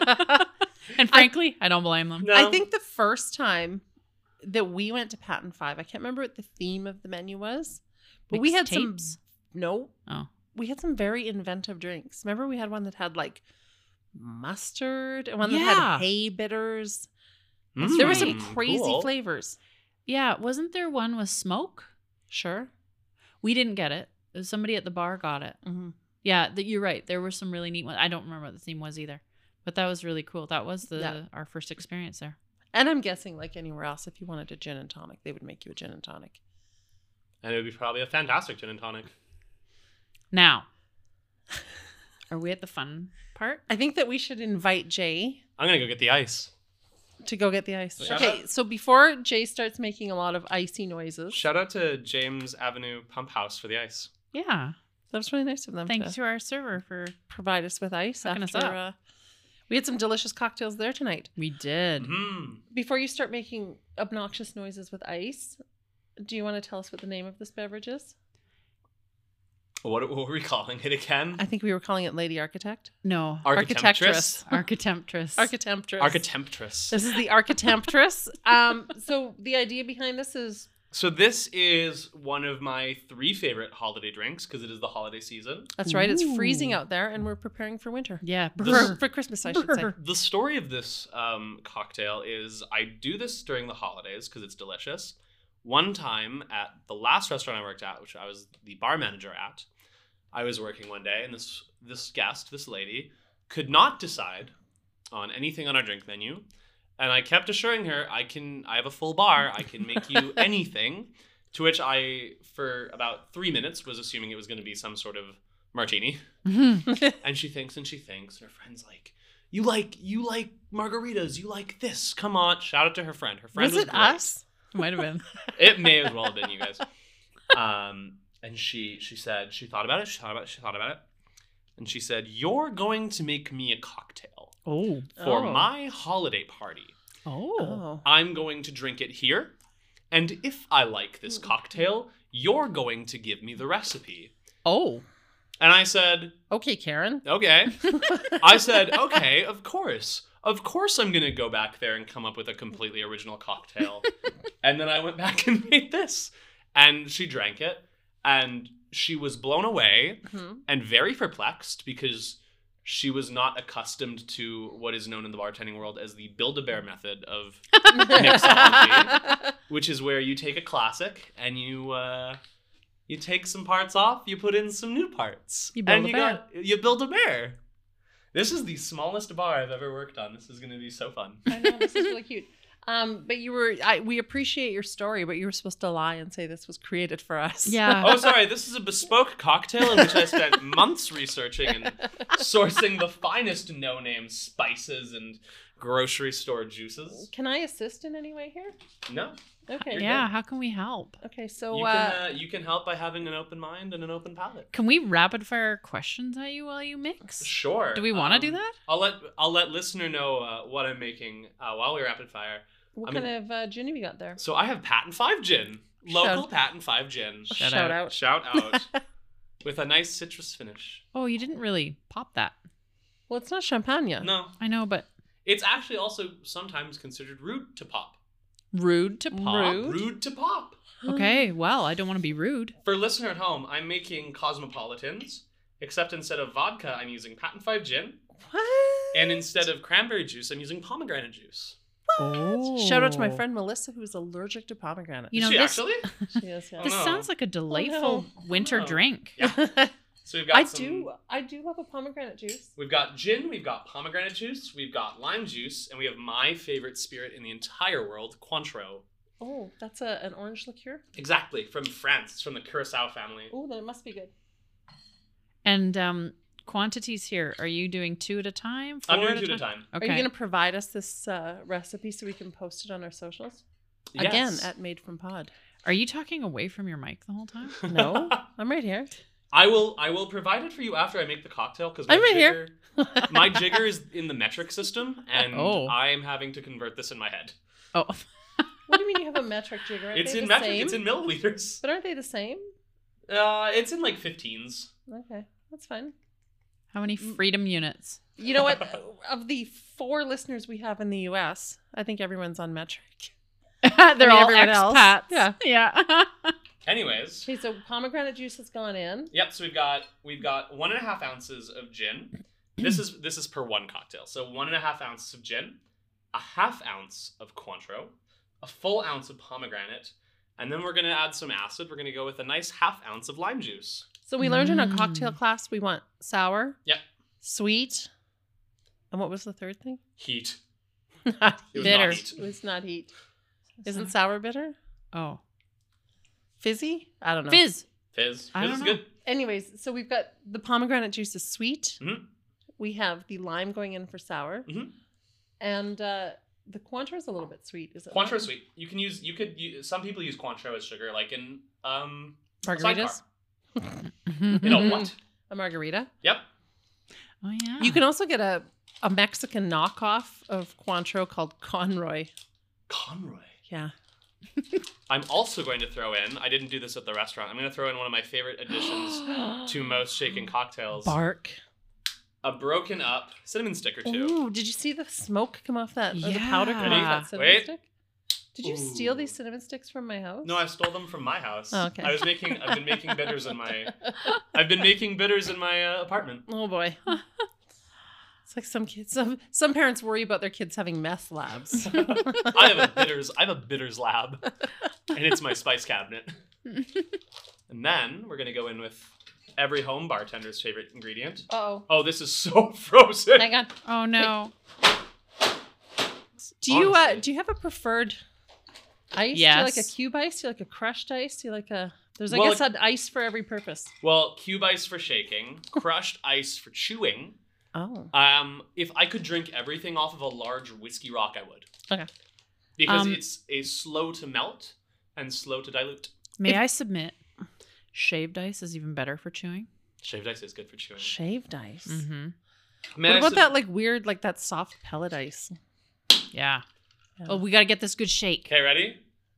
And frankly, I don't blame them. No. I think the first time that we went to Patent 5, I can't remember what the theme of the menu was, but we had Mixtapes? we had some very inventive drinks. Remember we had one that had like mustard and one that had hay bitters. That's There were right. some crazy Cool. flavors. Yeah, wasn't there one with smoke? Sure. We didn't get it. Somebody at the bar got it. Mm-hmm. Yeah, you're right. There were some really neat ones. I don't remember what the theme was either, but that was really cool. That was our first experience there. And I'm guessing like anywhere else, if you wanted a gin and tonic, they would make you a gin and tonic. And it would be probably a fantastic gin and tonic. Now, are we at the fun part? I think that we should invite Jay I'm going to go get the ice. to go get the ice. Shout Okay, so before Jay starts making a lot of icy noises, Shout out to James Avenue Pump House for the ice. Yeah. that was really nice of them Thanks to to our server for. provide us with ice. Hooking us After up. we had some delicious cocktails there tonight. We did. Before you start making obnoxious noises with ice, do you want to tell us what the name of this beverage is? What were we calling it again? I think we were calling it Lady Architect. No. Architectress. Architectress. Architectress. Architectress. This is the Architectress. So the idea behind this is So this is one of my 3 favorite holiday drinks because it is the holiday season. that's right. It's Ooh. freezing out there, and we're preparing for winter. Yeah. For Christmas, I should say. The story of this cocktail is I do this during the holidays because it's delicious. One time at the last restaurant I worked at, which I was the bar manager at, I was working one day and this guest, this lady, could not decide on anything on our drink menu. And I kept assuring her, I have a full bar, I can make you anything. To which I, for about 3 minutes, was assuming it was going to be some sort of martini. And she thinks, and her friend's like, you like margaritas, you like this, come on. Shout out to her friend. Her friend Was was it great. us? Might have been. It may as well have been you guys. And she said, she thought about it. And she said, you're going to make me a cocktail Oh. for Oh. my holiday party. Oh. I'm going to drink it here. And if I like this cocktail, you're going to give me the recipe. Oh. And I said, Okay, Karen. okay. I said, okay, of course. Of course I'm going to go back there and come up with a completely original cocktail. And then I went back and made this. And she drank it. And she was blown away and very perplexed because she was not accustomed to what is known in the bartending world as the Build-A-Bear method of mixology, which is where you take a classic and you take some parts off, you put in some new parts. You build and a bear. You build a bear. This is the smallest bar I've ever worked on. This is going to be so fun. I know, this is really cute. But we appreciate your story, but you were supposed to lie and say this was created for us. Yeah. Oh, sorry. This is a bespoke cocktail in which I spent months researching and sourcing the finest no-name spices and grocery store juices. Can I assist in any way here? No. Okay. You're Yeah. How can we help? Okay, so You can help by having an open mind and an open palate. Can we rapid fire questions at you while you mix? Sure. Do we want to do that? I'll let listener know what I'm making while we rapid fire. what kind of gin have you got there? So I have Patent 5 gin. Local Patent 5 gin. Shout out. Shout out. With a nice citrus finish. Oh, you didn't really pop that. Well, it's not champagne. No. I know, but It's actually also sometimes considered rude to pop. rude to pop. Rude? Rude to pop. Okay, well, I don't want to be rude. For listener at home, I'm making Cosmopolitans, except instead of vodka, I'm using Patent 5 gin. What? And instead of cranberry juice, I'm using pomegranate juice. Oh. Shout out to my friend Melissa, who's allergic to pomegranate. You know, Is she this- actually? She is, yeah. This no. sounds like a delightful winter no. drink. Yeah. So we've got I do love a pomegranate juice. We've got gin, we've got pomegranate juice, we've got lime juice, and we have my favorite spirit in the entire world, Cointreau. Oh, that's an orange liqueur. Exactly, from France. It's from the Curacao family. Oh, then it must be good. And quantities here. Are you doing 2 at a time? 4 I'm doing 2 at a time. Okay. Are you going to provide us this recipe so we can post it on our socials? Again, Yes. at Made from Pod. Are you talking away from your mic the whole time? No, I'm right here. I will provide it for you after I make the cocktail because I'm right here. My jigger is in the metric system, and Oh. I am having to convert this in my head. Oh. What do you mean you have a metric jigger? Aren't It's they in the metric. same? It's in milliliters. But aren't they the same? It's in like 15s. Okay. That's fine. How many freedom units? You know what? Of the 4 listeners we have in the U.S., I think everyone's on metric. They're all everyone else. expats. Yeah. Yeah. Anyways. Okay, so pomegranate juice has gone in. Yep. So we've got 1.5 ounces of gin. This is per one cocktail. So 1.5 ounces of gin, a 1/2 ounce of Cointreau, a full ounce of pomegranate, and then we're gonna add some acid. We're gonna go with a nice 1/2 ounce of lime juice. So we learned in our cocktail class we want sour, Yep. sweet, and what was the third thing? Heat. Not It was Bitter. not heat. It was not heat. Isn't sour bitter? Oh. Fizzy? I don't know. Fizz. Fizz. I Fizz don't is know. good. Anyways, so we've got the pomegranate juice is sweet. Mhm. We have the lime going in for sour. Mhm. And the Cointreau is a little bit sweet. Is it? Cointreau not? sweet. You could use some people use Cointreau as sugar, like in Margaritas? You know what? A margarita. Yep. Oh yeah. You can also get a Mexican knockoff of Cointreau called Conroy. Conroy. Yeah. I'm also going to throw in, I didn't do this at the restaurant, I'm going to throw in one of my favorite additions to most shaken cocktails. Bark. A broken up cinnamon stick or two. Ooh, did you see the smoke come off that? Or the powder come Yeah. off that cinnamon Wait. stick? Did you steal Ooh. these cinnamon sticks from my house? No, I stole them from my house. Oh, okay. I've been making bitters in my apartment. Oh boy. It's like some kids. Some parents worry about their kids having meth labs. I have a bitters lab, and it's my spice cabinet. And then we're gonna go in with every home bartender's favorite ingredient. Uh-oh. Oh, this is so frozen. Hang on. Oh no. Do you Honestly. do you have a preferred ice? Yes. Do you like a cube ice? Do you like a crushed ice? Do you like a there's I Well, guess an ice for every purpose. Well, cube ice for shaking, crushed ice for chewing. Oh. If I could drink everything off of a large whiskey rock, I would. Okay. Because it's slow to melt and slow to dilute. May I submit? Shaved ice is even better for chewing. Shaved ice is good for chewing. Shaved ice. Mm-hmm. May What I about sub- that like weird like that soft pellet ice? Yeah. Yeah. Oh, we got to get this good shake. Okay, ready?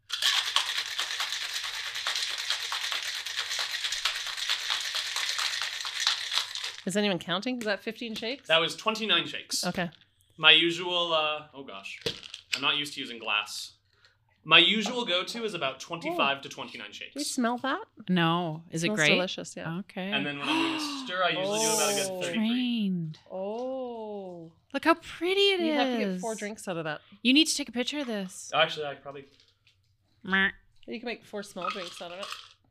Is anyone counting? Is that 15 shakes? That was 29 shakes. Okay. My usual, oh gosh, I'm not used to using glass. My usual go-to is about 25 to 29 Do you shakes. smell that? No. Is it Smells great? delicious, yeah. Okay. And then when I'm doing a stir, I usually do about a good 33. Trained. Oh. Look how pretty it is. You have to get 4 drinks out of that. You need to take a picture of this. Actually, I probably... Meh. You can make 4 small drinks out of it.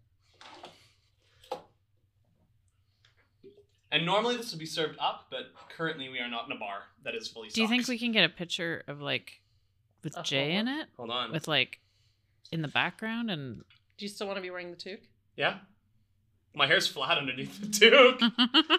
And normally this would be served up, but currently we are not in a bar that is fully stocked. Do you think we can get a picture of like with A Jay photo? in it? Hold on. With like in the background and Do you still want to be wearing the toque? Yeah? My hair's flat underneath the toque.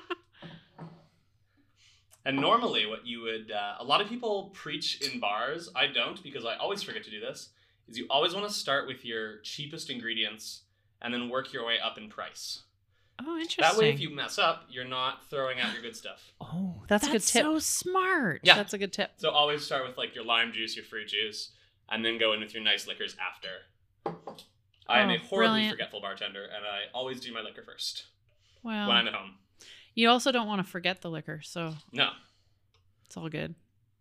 And normally what you would... a lot of people preach in bars. I don't, because I always forget to do this. Is you always want to start with your cheapest ingredients and then work your way up in price. Oh, interesting. That way, if you mess up, you're not throwing out your good stuff. Oh, that's a good That's tip. so smart. Yeah. That's a good tip. So always start with like your lime juice, your fruit juice, and then go in with your nice liquors after. I am a Oh, horribly brilliant. forgetful bartender, and I always do my liquor first Well, when I'm at home. you also don't want to forget the liquor, so No. it's all good.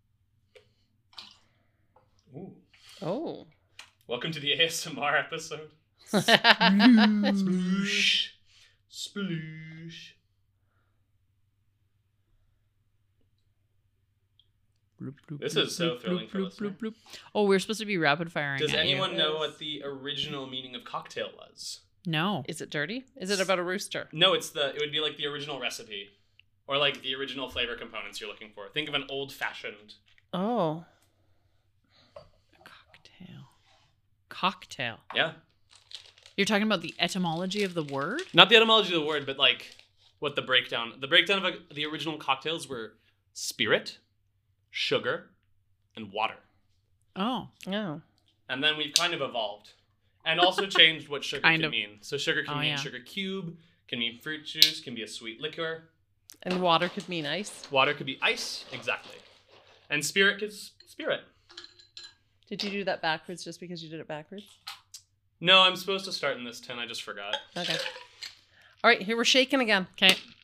Ooh. Oh. Welcome to the ASMR episode. That's Sploosh. Sploosh. This is so thrilling for listener. Oh, we're supposed to be rapid firing. Does at anyone you. know what the original meaning of cocktail was? No. Is it dirty? Is it about a rooster? No, it would be like the original recipe. Or like the original flavor components you're looking for. Think of an old-fashioned. Oh. Cocktail. Yeah. You're talking about the etymology of the word? Not the etymology of the word, but like what the breakdown. The breakdown of the original cocktails were spirit, sugar, and water. Oh. Oh. And then we've kind of evolved. And also changed what sugar Kind can of. mean. So sugar can Oh, mean yeah. sugar cube, can mean fruit juice, can be a sweet liquor. And water could mean ice. Water could be ice, exactly. And spirit is spirit. Did you do that backwards just because you did it backwards? No, I'm supposed to start in this tin. I just forgot. Okay. All right, here we're shaking again. Okay.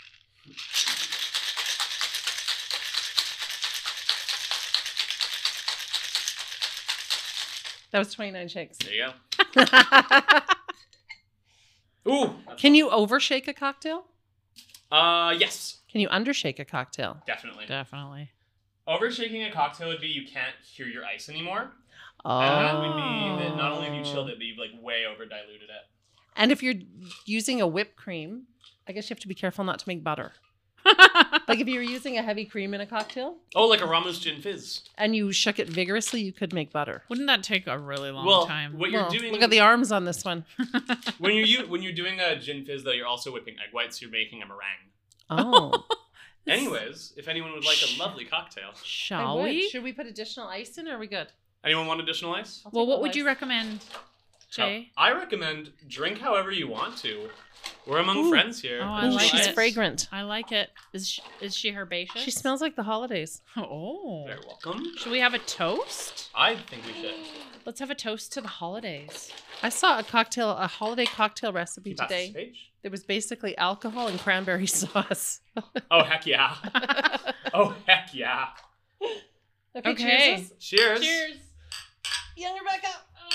That was 29 shakes. There you go. Ooh. Can you overshake a cocktail? Yes, Can you undershake a cocktail? definitely. Definitely. Overshaking a cocktail would be you can't hear your ice anymore. Oh. And that would mean that not only have you chilled it, but you've like way over diluted it. And if you're using a whipped cream, I guess you have to be careful not to make butter. Like if you were using a heavy cream in a cocktail Oh, like a Ramos Gin Fizz. and you shook it vigorously, you could make butter. Wouldn't that take a really long Well, time? what you're Well, doing look at the arms on this one. when you're doing a Gin Fizz though, you're also whipping egg whites. So you're making a meringue. Oh. Anyways, if anyone would like a lovely cocktail, Shall we? Should we put additional ice in or are we good? anyone want additional ice? I'll Well, take what all would you ice. recommend, Jay? I recommend drink however you want to. We're among Ooh. friends here. Oh, I Ooh, like she's it. fragrant. I like it. Is she herbaceous? She smells like the holidays. Oh. Very welcome. Should we have a toast? I think we should. Let's have a toast to the holidays. I saw a holiday cocktail recipe Pass this today. page. It was basically alcohol and cranberry sauce. Oh heck yeah! Oh heck yeah! Okay. cheers. Cheers. Cheers. Yeah, Rebecca.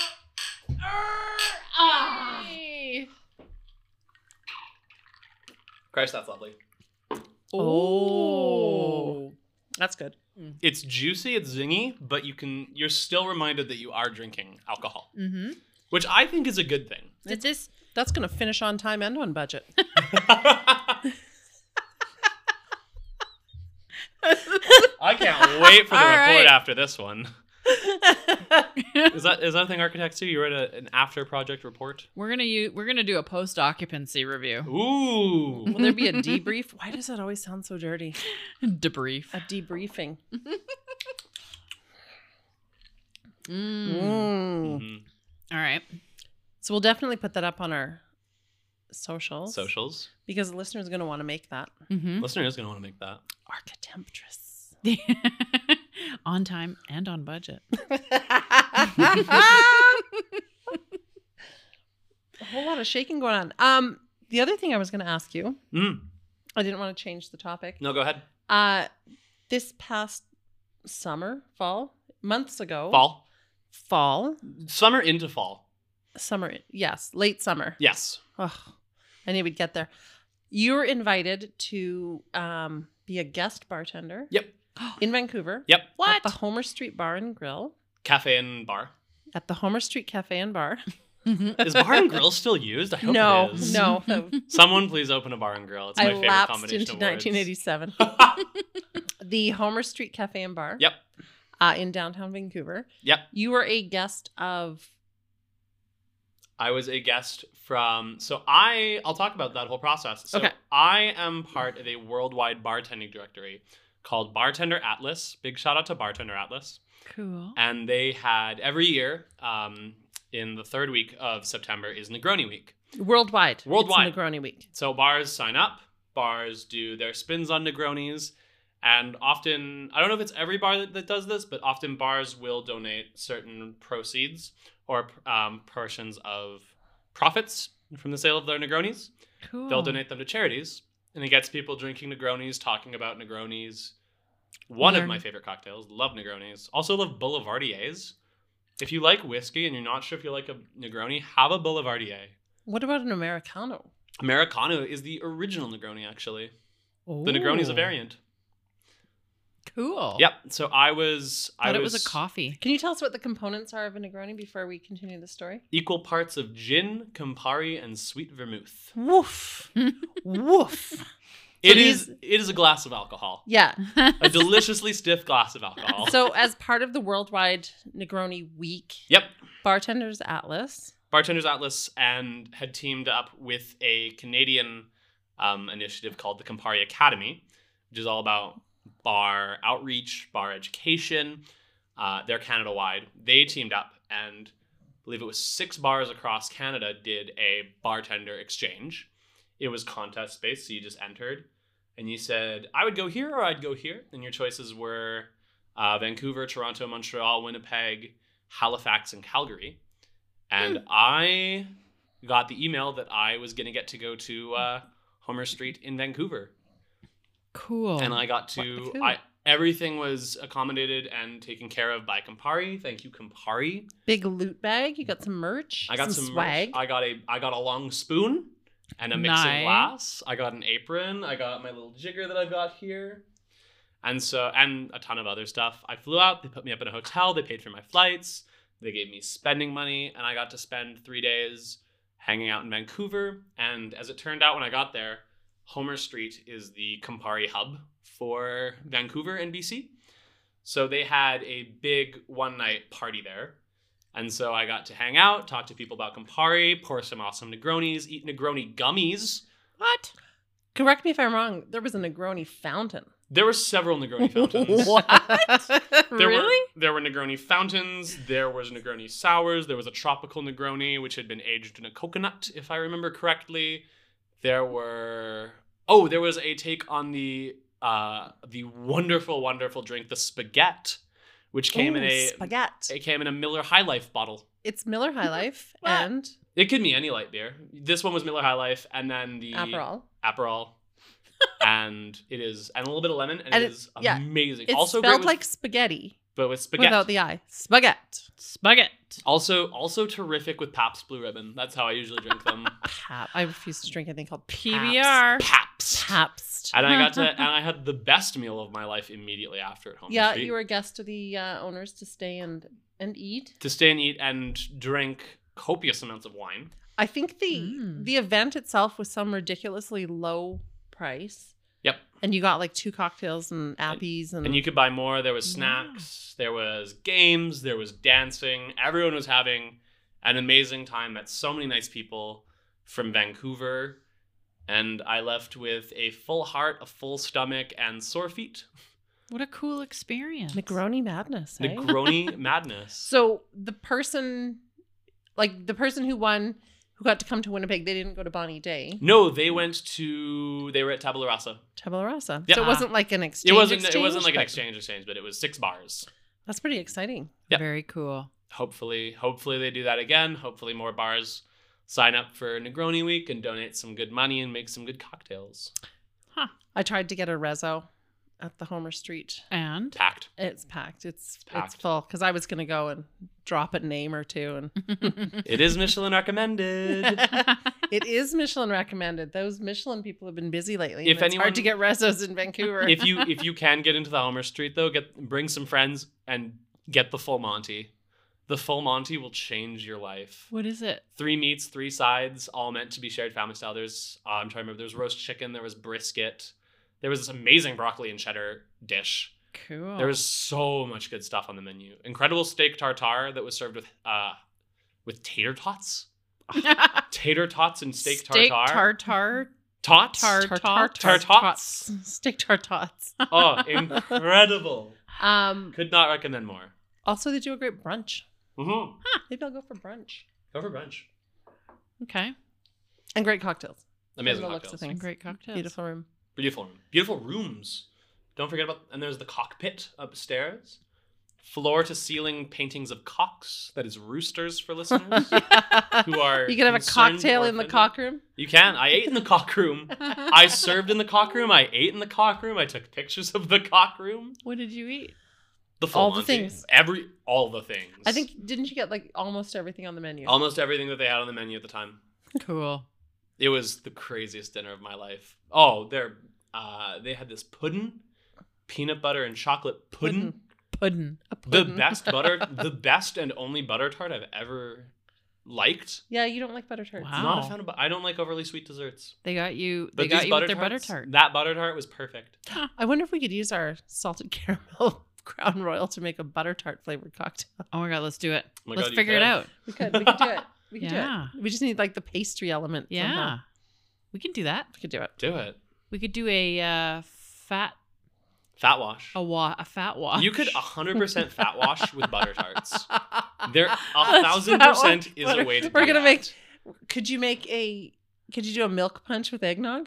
Hey. Christ, that's lovely. Oh. That's good. It's juicy, it's zingy, but you're still reminded that you are drinking alcohol, Mm-hmm. which I think is a good thing. Did this? That's going to finish on time and on budget. I can't wait for the All report right. after this one. Is that thing architects do? You write an after project report? We're gonna do a post occupancy review. Ooh. Will there be a debrief? Why does that always sound so dirty? Debrief. A debriefing. Mm. Mhm. All right. So we'll definitely put that up on our socials. Socials. Because the listener is going to want to make that. Mm-hmm. Listener is going to want to make that. Architemptress. On time and on budget. A whole lot of shaking going on. The other thing I was going to ask you, I didn't want to change the topic. No, go ahead. This past fall, months ago. Fall. Summer into fall. Summer, yes. Late summer. Yes. Oh, I knew we'd get there. You were invited to be a guest bartender. Yep. In Vancouver. Yep. What? At the Homer Street Bar and Grill. Cafe and bar. At the Homer Street Cafe and Bar. Is bar and grill still used? I hope No, it is. no. Someone please open a bar and grill. It's my I favorite lapsed combination into of words. 1987. The Homer Street Cafe and Bar. Yep. In downtown Vancouver. Yep. You were a guest of. I was a guest from. So I'll talk about that whole process. So Okay. I am part of a worldwide bartending directory called Bartender Atlas. Big shout out to Bartender Atlas. Cool. And they had every year, in the third week of September, is Negroni Week. Worldwide. Worldwide. It's Negroni Week. So bars sign up, bars do their spins on Negronis, and often, I don't know if it's every bar that does this, but often bars will donate certain proceeds or portions of profits from the sale of their Negronis. Cool. They'll donate them to charities, and it gets people drinking Negronis, talking about Negronis. One of Learn. my favorite cocktails. Love Negronis. Also love Boulevardiers. If you like whiskey and you're not sure if you like a Negroni, have a Boulevardier. What about an Americano? Americano is the original Negroni, actually. The Negroni is a Ooh. variant. Cool. Yep. So I was Thought it was a coffee. Can you tell us what the components are of a Negroni before we continue the story? equal parts of gin, Campari, and sweet vermouth. Woof. Woof. It these- is a glass of alcohol. Yeah. A deliciously stiff glass of alcohol. So as part of the Worldwide Negroni Week, Yep. Bartenders Atlas. Bartenders Atlas and had teamed up with a Canadian initiative called the Campari Academy, which is all about bar outreach, bar education. They're Canada-wide. They teamed up, and I believe it was 6 bars across Canada did a bartender exchange. It was contest-based, so you just entered, and you said, I would go here or I'd go here. And your choices were Vancouver, Toronto, Montreal, Winnipeg, Halifax, and Calgary. And I got the email that I was going to get to go to Homer Street in Vancouver. Cool. And I got to Cool. everything was accommodated and taken care of by Campari. Thank you, Campari. Big loot bag. You got some merch. I got some swag. merch. I got a long spoon and a mixing Nice. glass. I got an apron. I got my little jigger that I've got here. And a ton of other stuff. I flew out. They put me up in a hotel. They paid for my flights. They gave me spending money, and I got to spend 3 days hanging out in Vancouver. And as it turned out, when I got there, Homer Street is the Campari hub for Vancouver and BC. So they had a big one-night party there. And so I got to hang out, talk to people about Campari, pour some awesome Negronis, eat Negroni gummies. What? Correct me if I'm wrong. There was a Negroni fountain. There were several Negroni fountains. Really? There were Negroni fountains. There was Negroni sours. There was a tropical Negroni, which had been aged in a coconut, if I remember correctly. There was a take on the wonderful, wonderful drink, the Spaghetti, which came in a spaghetti. It came in a Miller High Life bottle. It's Miller High Life What? and It could be any light beer. This one was Miller High Life, and then the Aperol. and a little bit of lemon, and And it is yeah, amazing. It's also spelled great like spaghetti but with spaghetti. without the I. Spaghetti. Spaghetti. Also terrific with Pabst Blue Ribbon. That's how I usually drink them. I refuse to drink anything called PBR. Pabst. Pabst. And I had the best meal of my life immediately after at home. Yeah, you were a guest of the owners to stay and eat. To stay and eat and drink copious amounts of wine. I think the event itself was some ridiculously low price. Yep. And you got like 2 cocktails and appies and you could buy more. There was snacks, there was games, there was dancing. Everyone was having an amazing time. Met so many nice people from Vancouver. And I left with a full heart, a full stomach, and sore feet. What a cool experience. Negroni madness. Eh? Negroni madness. So the person who won, who got to come to Winnipeg, they didn't go to Bonnie Day. No, they were at Tabula Rasa. Tabula Rasa. Yeah. So it wasn't like an exchange. It wasn't like an but exchange, but it was 6 bars. That's pretty exciting. Yep. Very cool. Hopefully they do that again. Hopefully more bars sign up for Negroni Week and donate some good money and make some good cocktails. I tried to get a rezo at the Homer Street. And Packed. It's packed. It's packed. full because I was going to go and drop a name or two. And It is Michelin recommended. it is Michelin recommended. Those Michelin people have been busy lately. If And it's anyone- hard to get rezos in Vancouver. if you can get into the Homer Street though, bring some friends and get the full Monty. The full Monty will change your life. what is it? 3 meats, 3 sides, all meant to be shared family style. There's I'm trying to remember. There's roast chicken. There was brisket. There was this amazing broccoli and cheddar dish. Cool. There was so much good stuff on the menu. Incredible steak tartare that was served with tater tots. Tater tots and steak tartare. Tots. Tartots. Steak tartots. Oh, incredible. Um, Could not recommend more. also, they do a great brunch. Mm-hmm. Maybe I'll go for brunch. Go for brunch. Okay. And great cocktails. Amazing From the looks cocktails. of things. Great cocktails. Beautiful room. Beautiful room. Beautiful rooms. Don't forget about, and there's the cockpit upstairs. Floor to ceiling paintings of cocks. That is roosters for listeners who are. You can have a concerned cocktail or in the offended. cock room. You can. I ate in the cock room. I served in the cock room. I ate in the cock room. I took pictures of the cock room. What did you eat? The full All the Monty. things. All the things. I think, didn't you get like almost everything on the menu? almost everything that they had on the menu at the time. Cool. It was the craziest dinner of my life. Oh, they had this pudding, peanut butter and chocolate pudding. Puddin'. A The puddin'. the best and only butter tart I've ever liked. Yeah, you don't like butter tarts. Wow. Not a fan of. I don't like overly sweet desserts. They got you. But They got these you with their butter tarts, tart. That butter tart was perfect. I wonder if we could use our salted caramel Crown Royal to make a butter tart flavored cocktail. Oh my god, let's do it. Oh my Let's God, you figure it could. out. We could do it. We could Yeah. do it. We just need like the pastry element. Yeah. somehow. We can do that. We could do it. Do it. We could do a fat Fat wash. a fat wash. You could 100% fat wash with butter tarts. There, That's 1,000% is butter- a way to We're do gonna that. make. Could you do a milk punch with eggnog?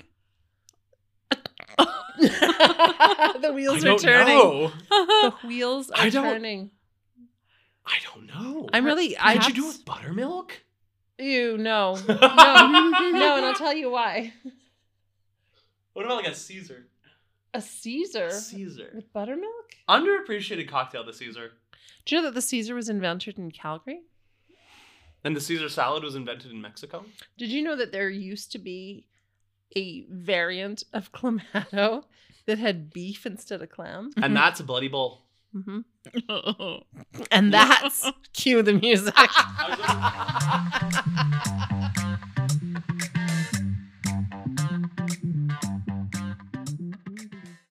The I wheels are don't turning. know. The wheels are I don't- turning. I don't know. I'm really. What'd you do with buttermilk? Ew, no. No, and I'll tell you why. What about like a Caesar? A Caesar Caesar. with buttermilk? Underappreciated cocktail, the Caesar. Do you know that the Caesar was invented in Calgary? And the Caesar salad was invented in Mexico. Did you know that there used to be a variant of Clamato that had beef instead of clam? And that's a bloody bull. Mm-hmm. And that's cue the music.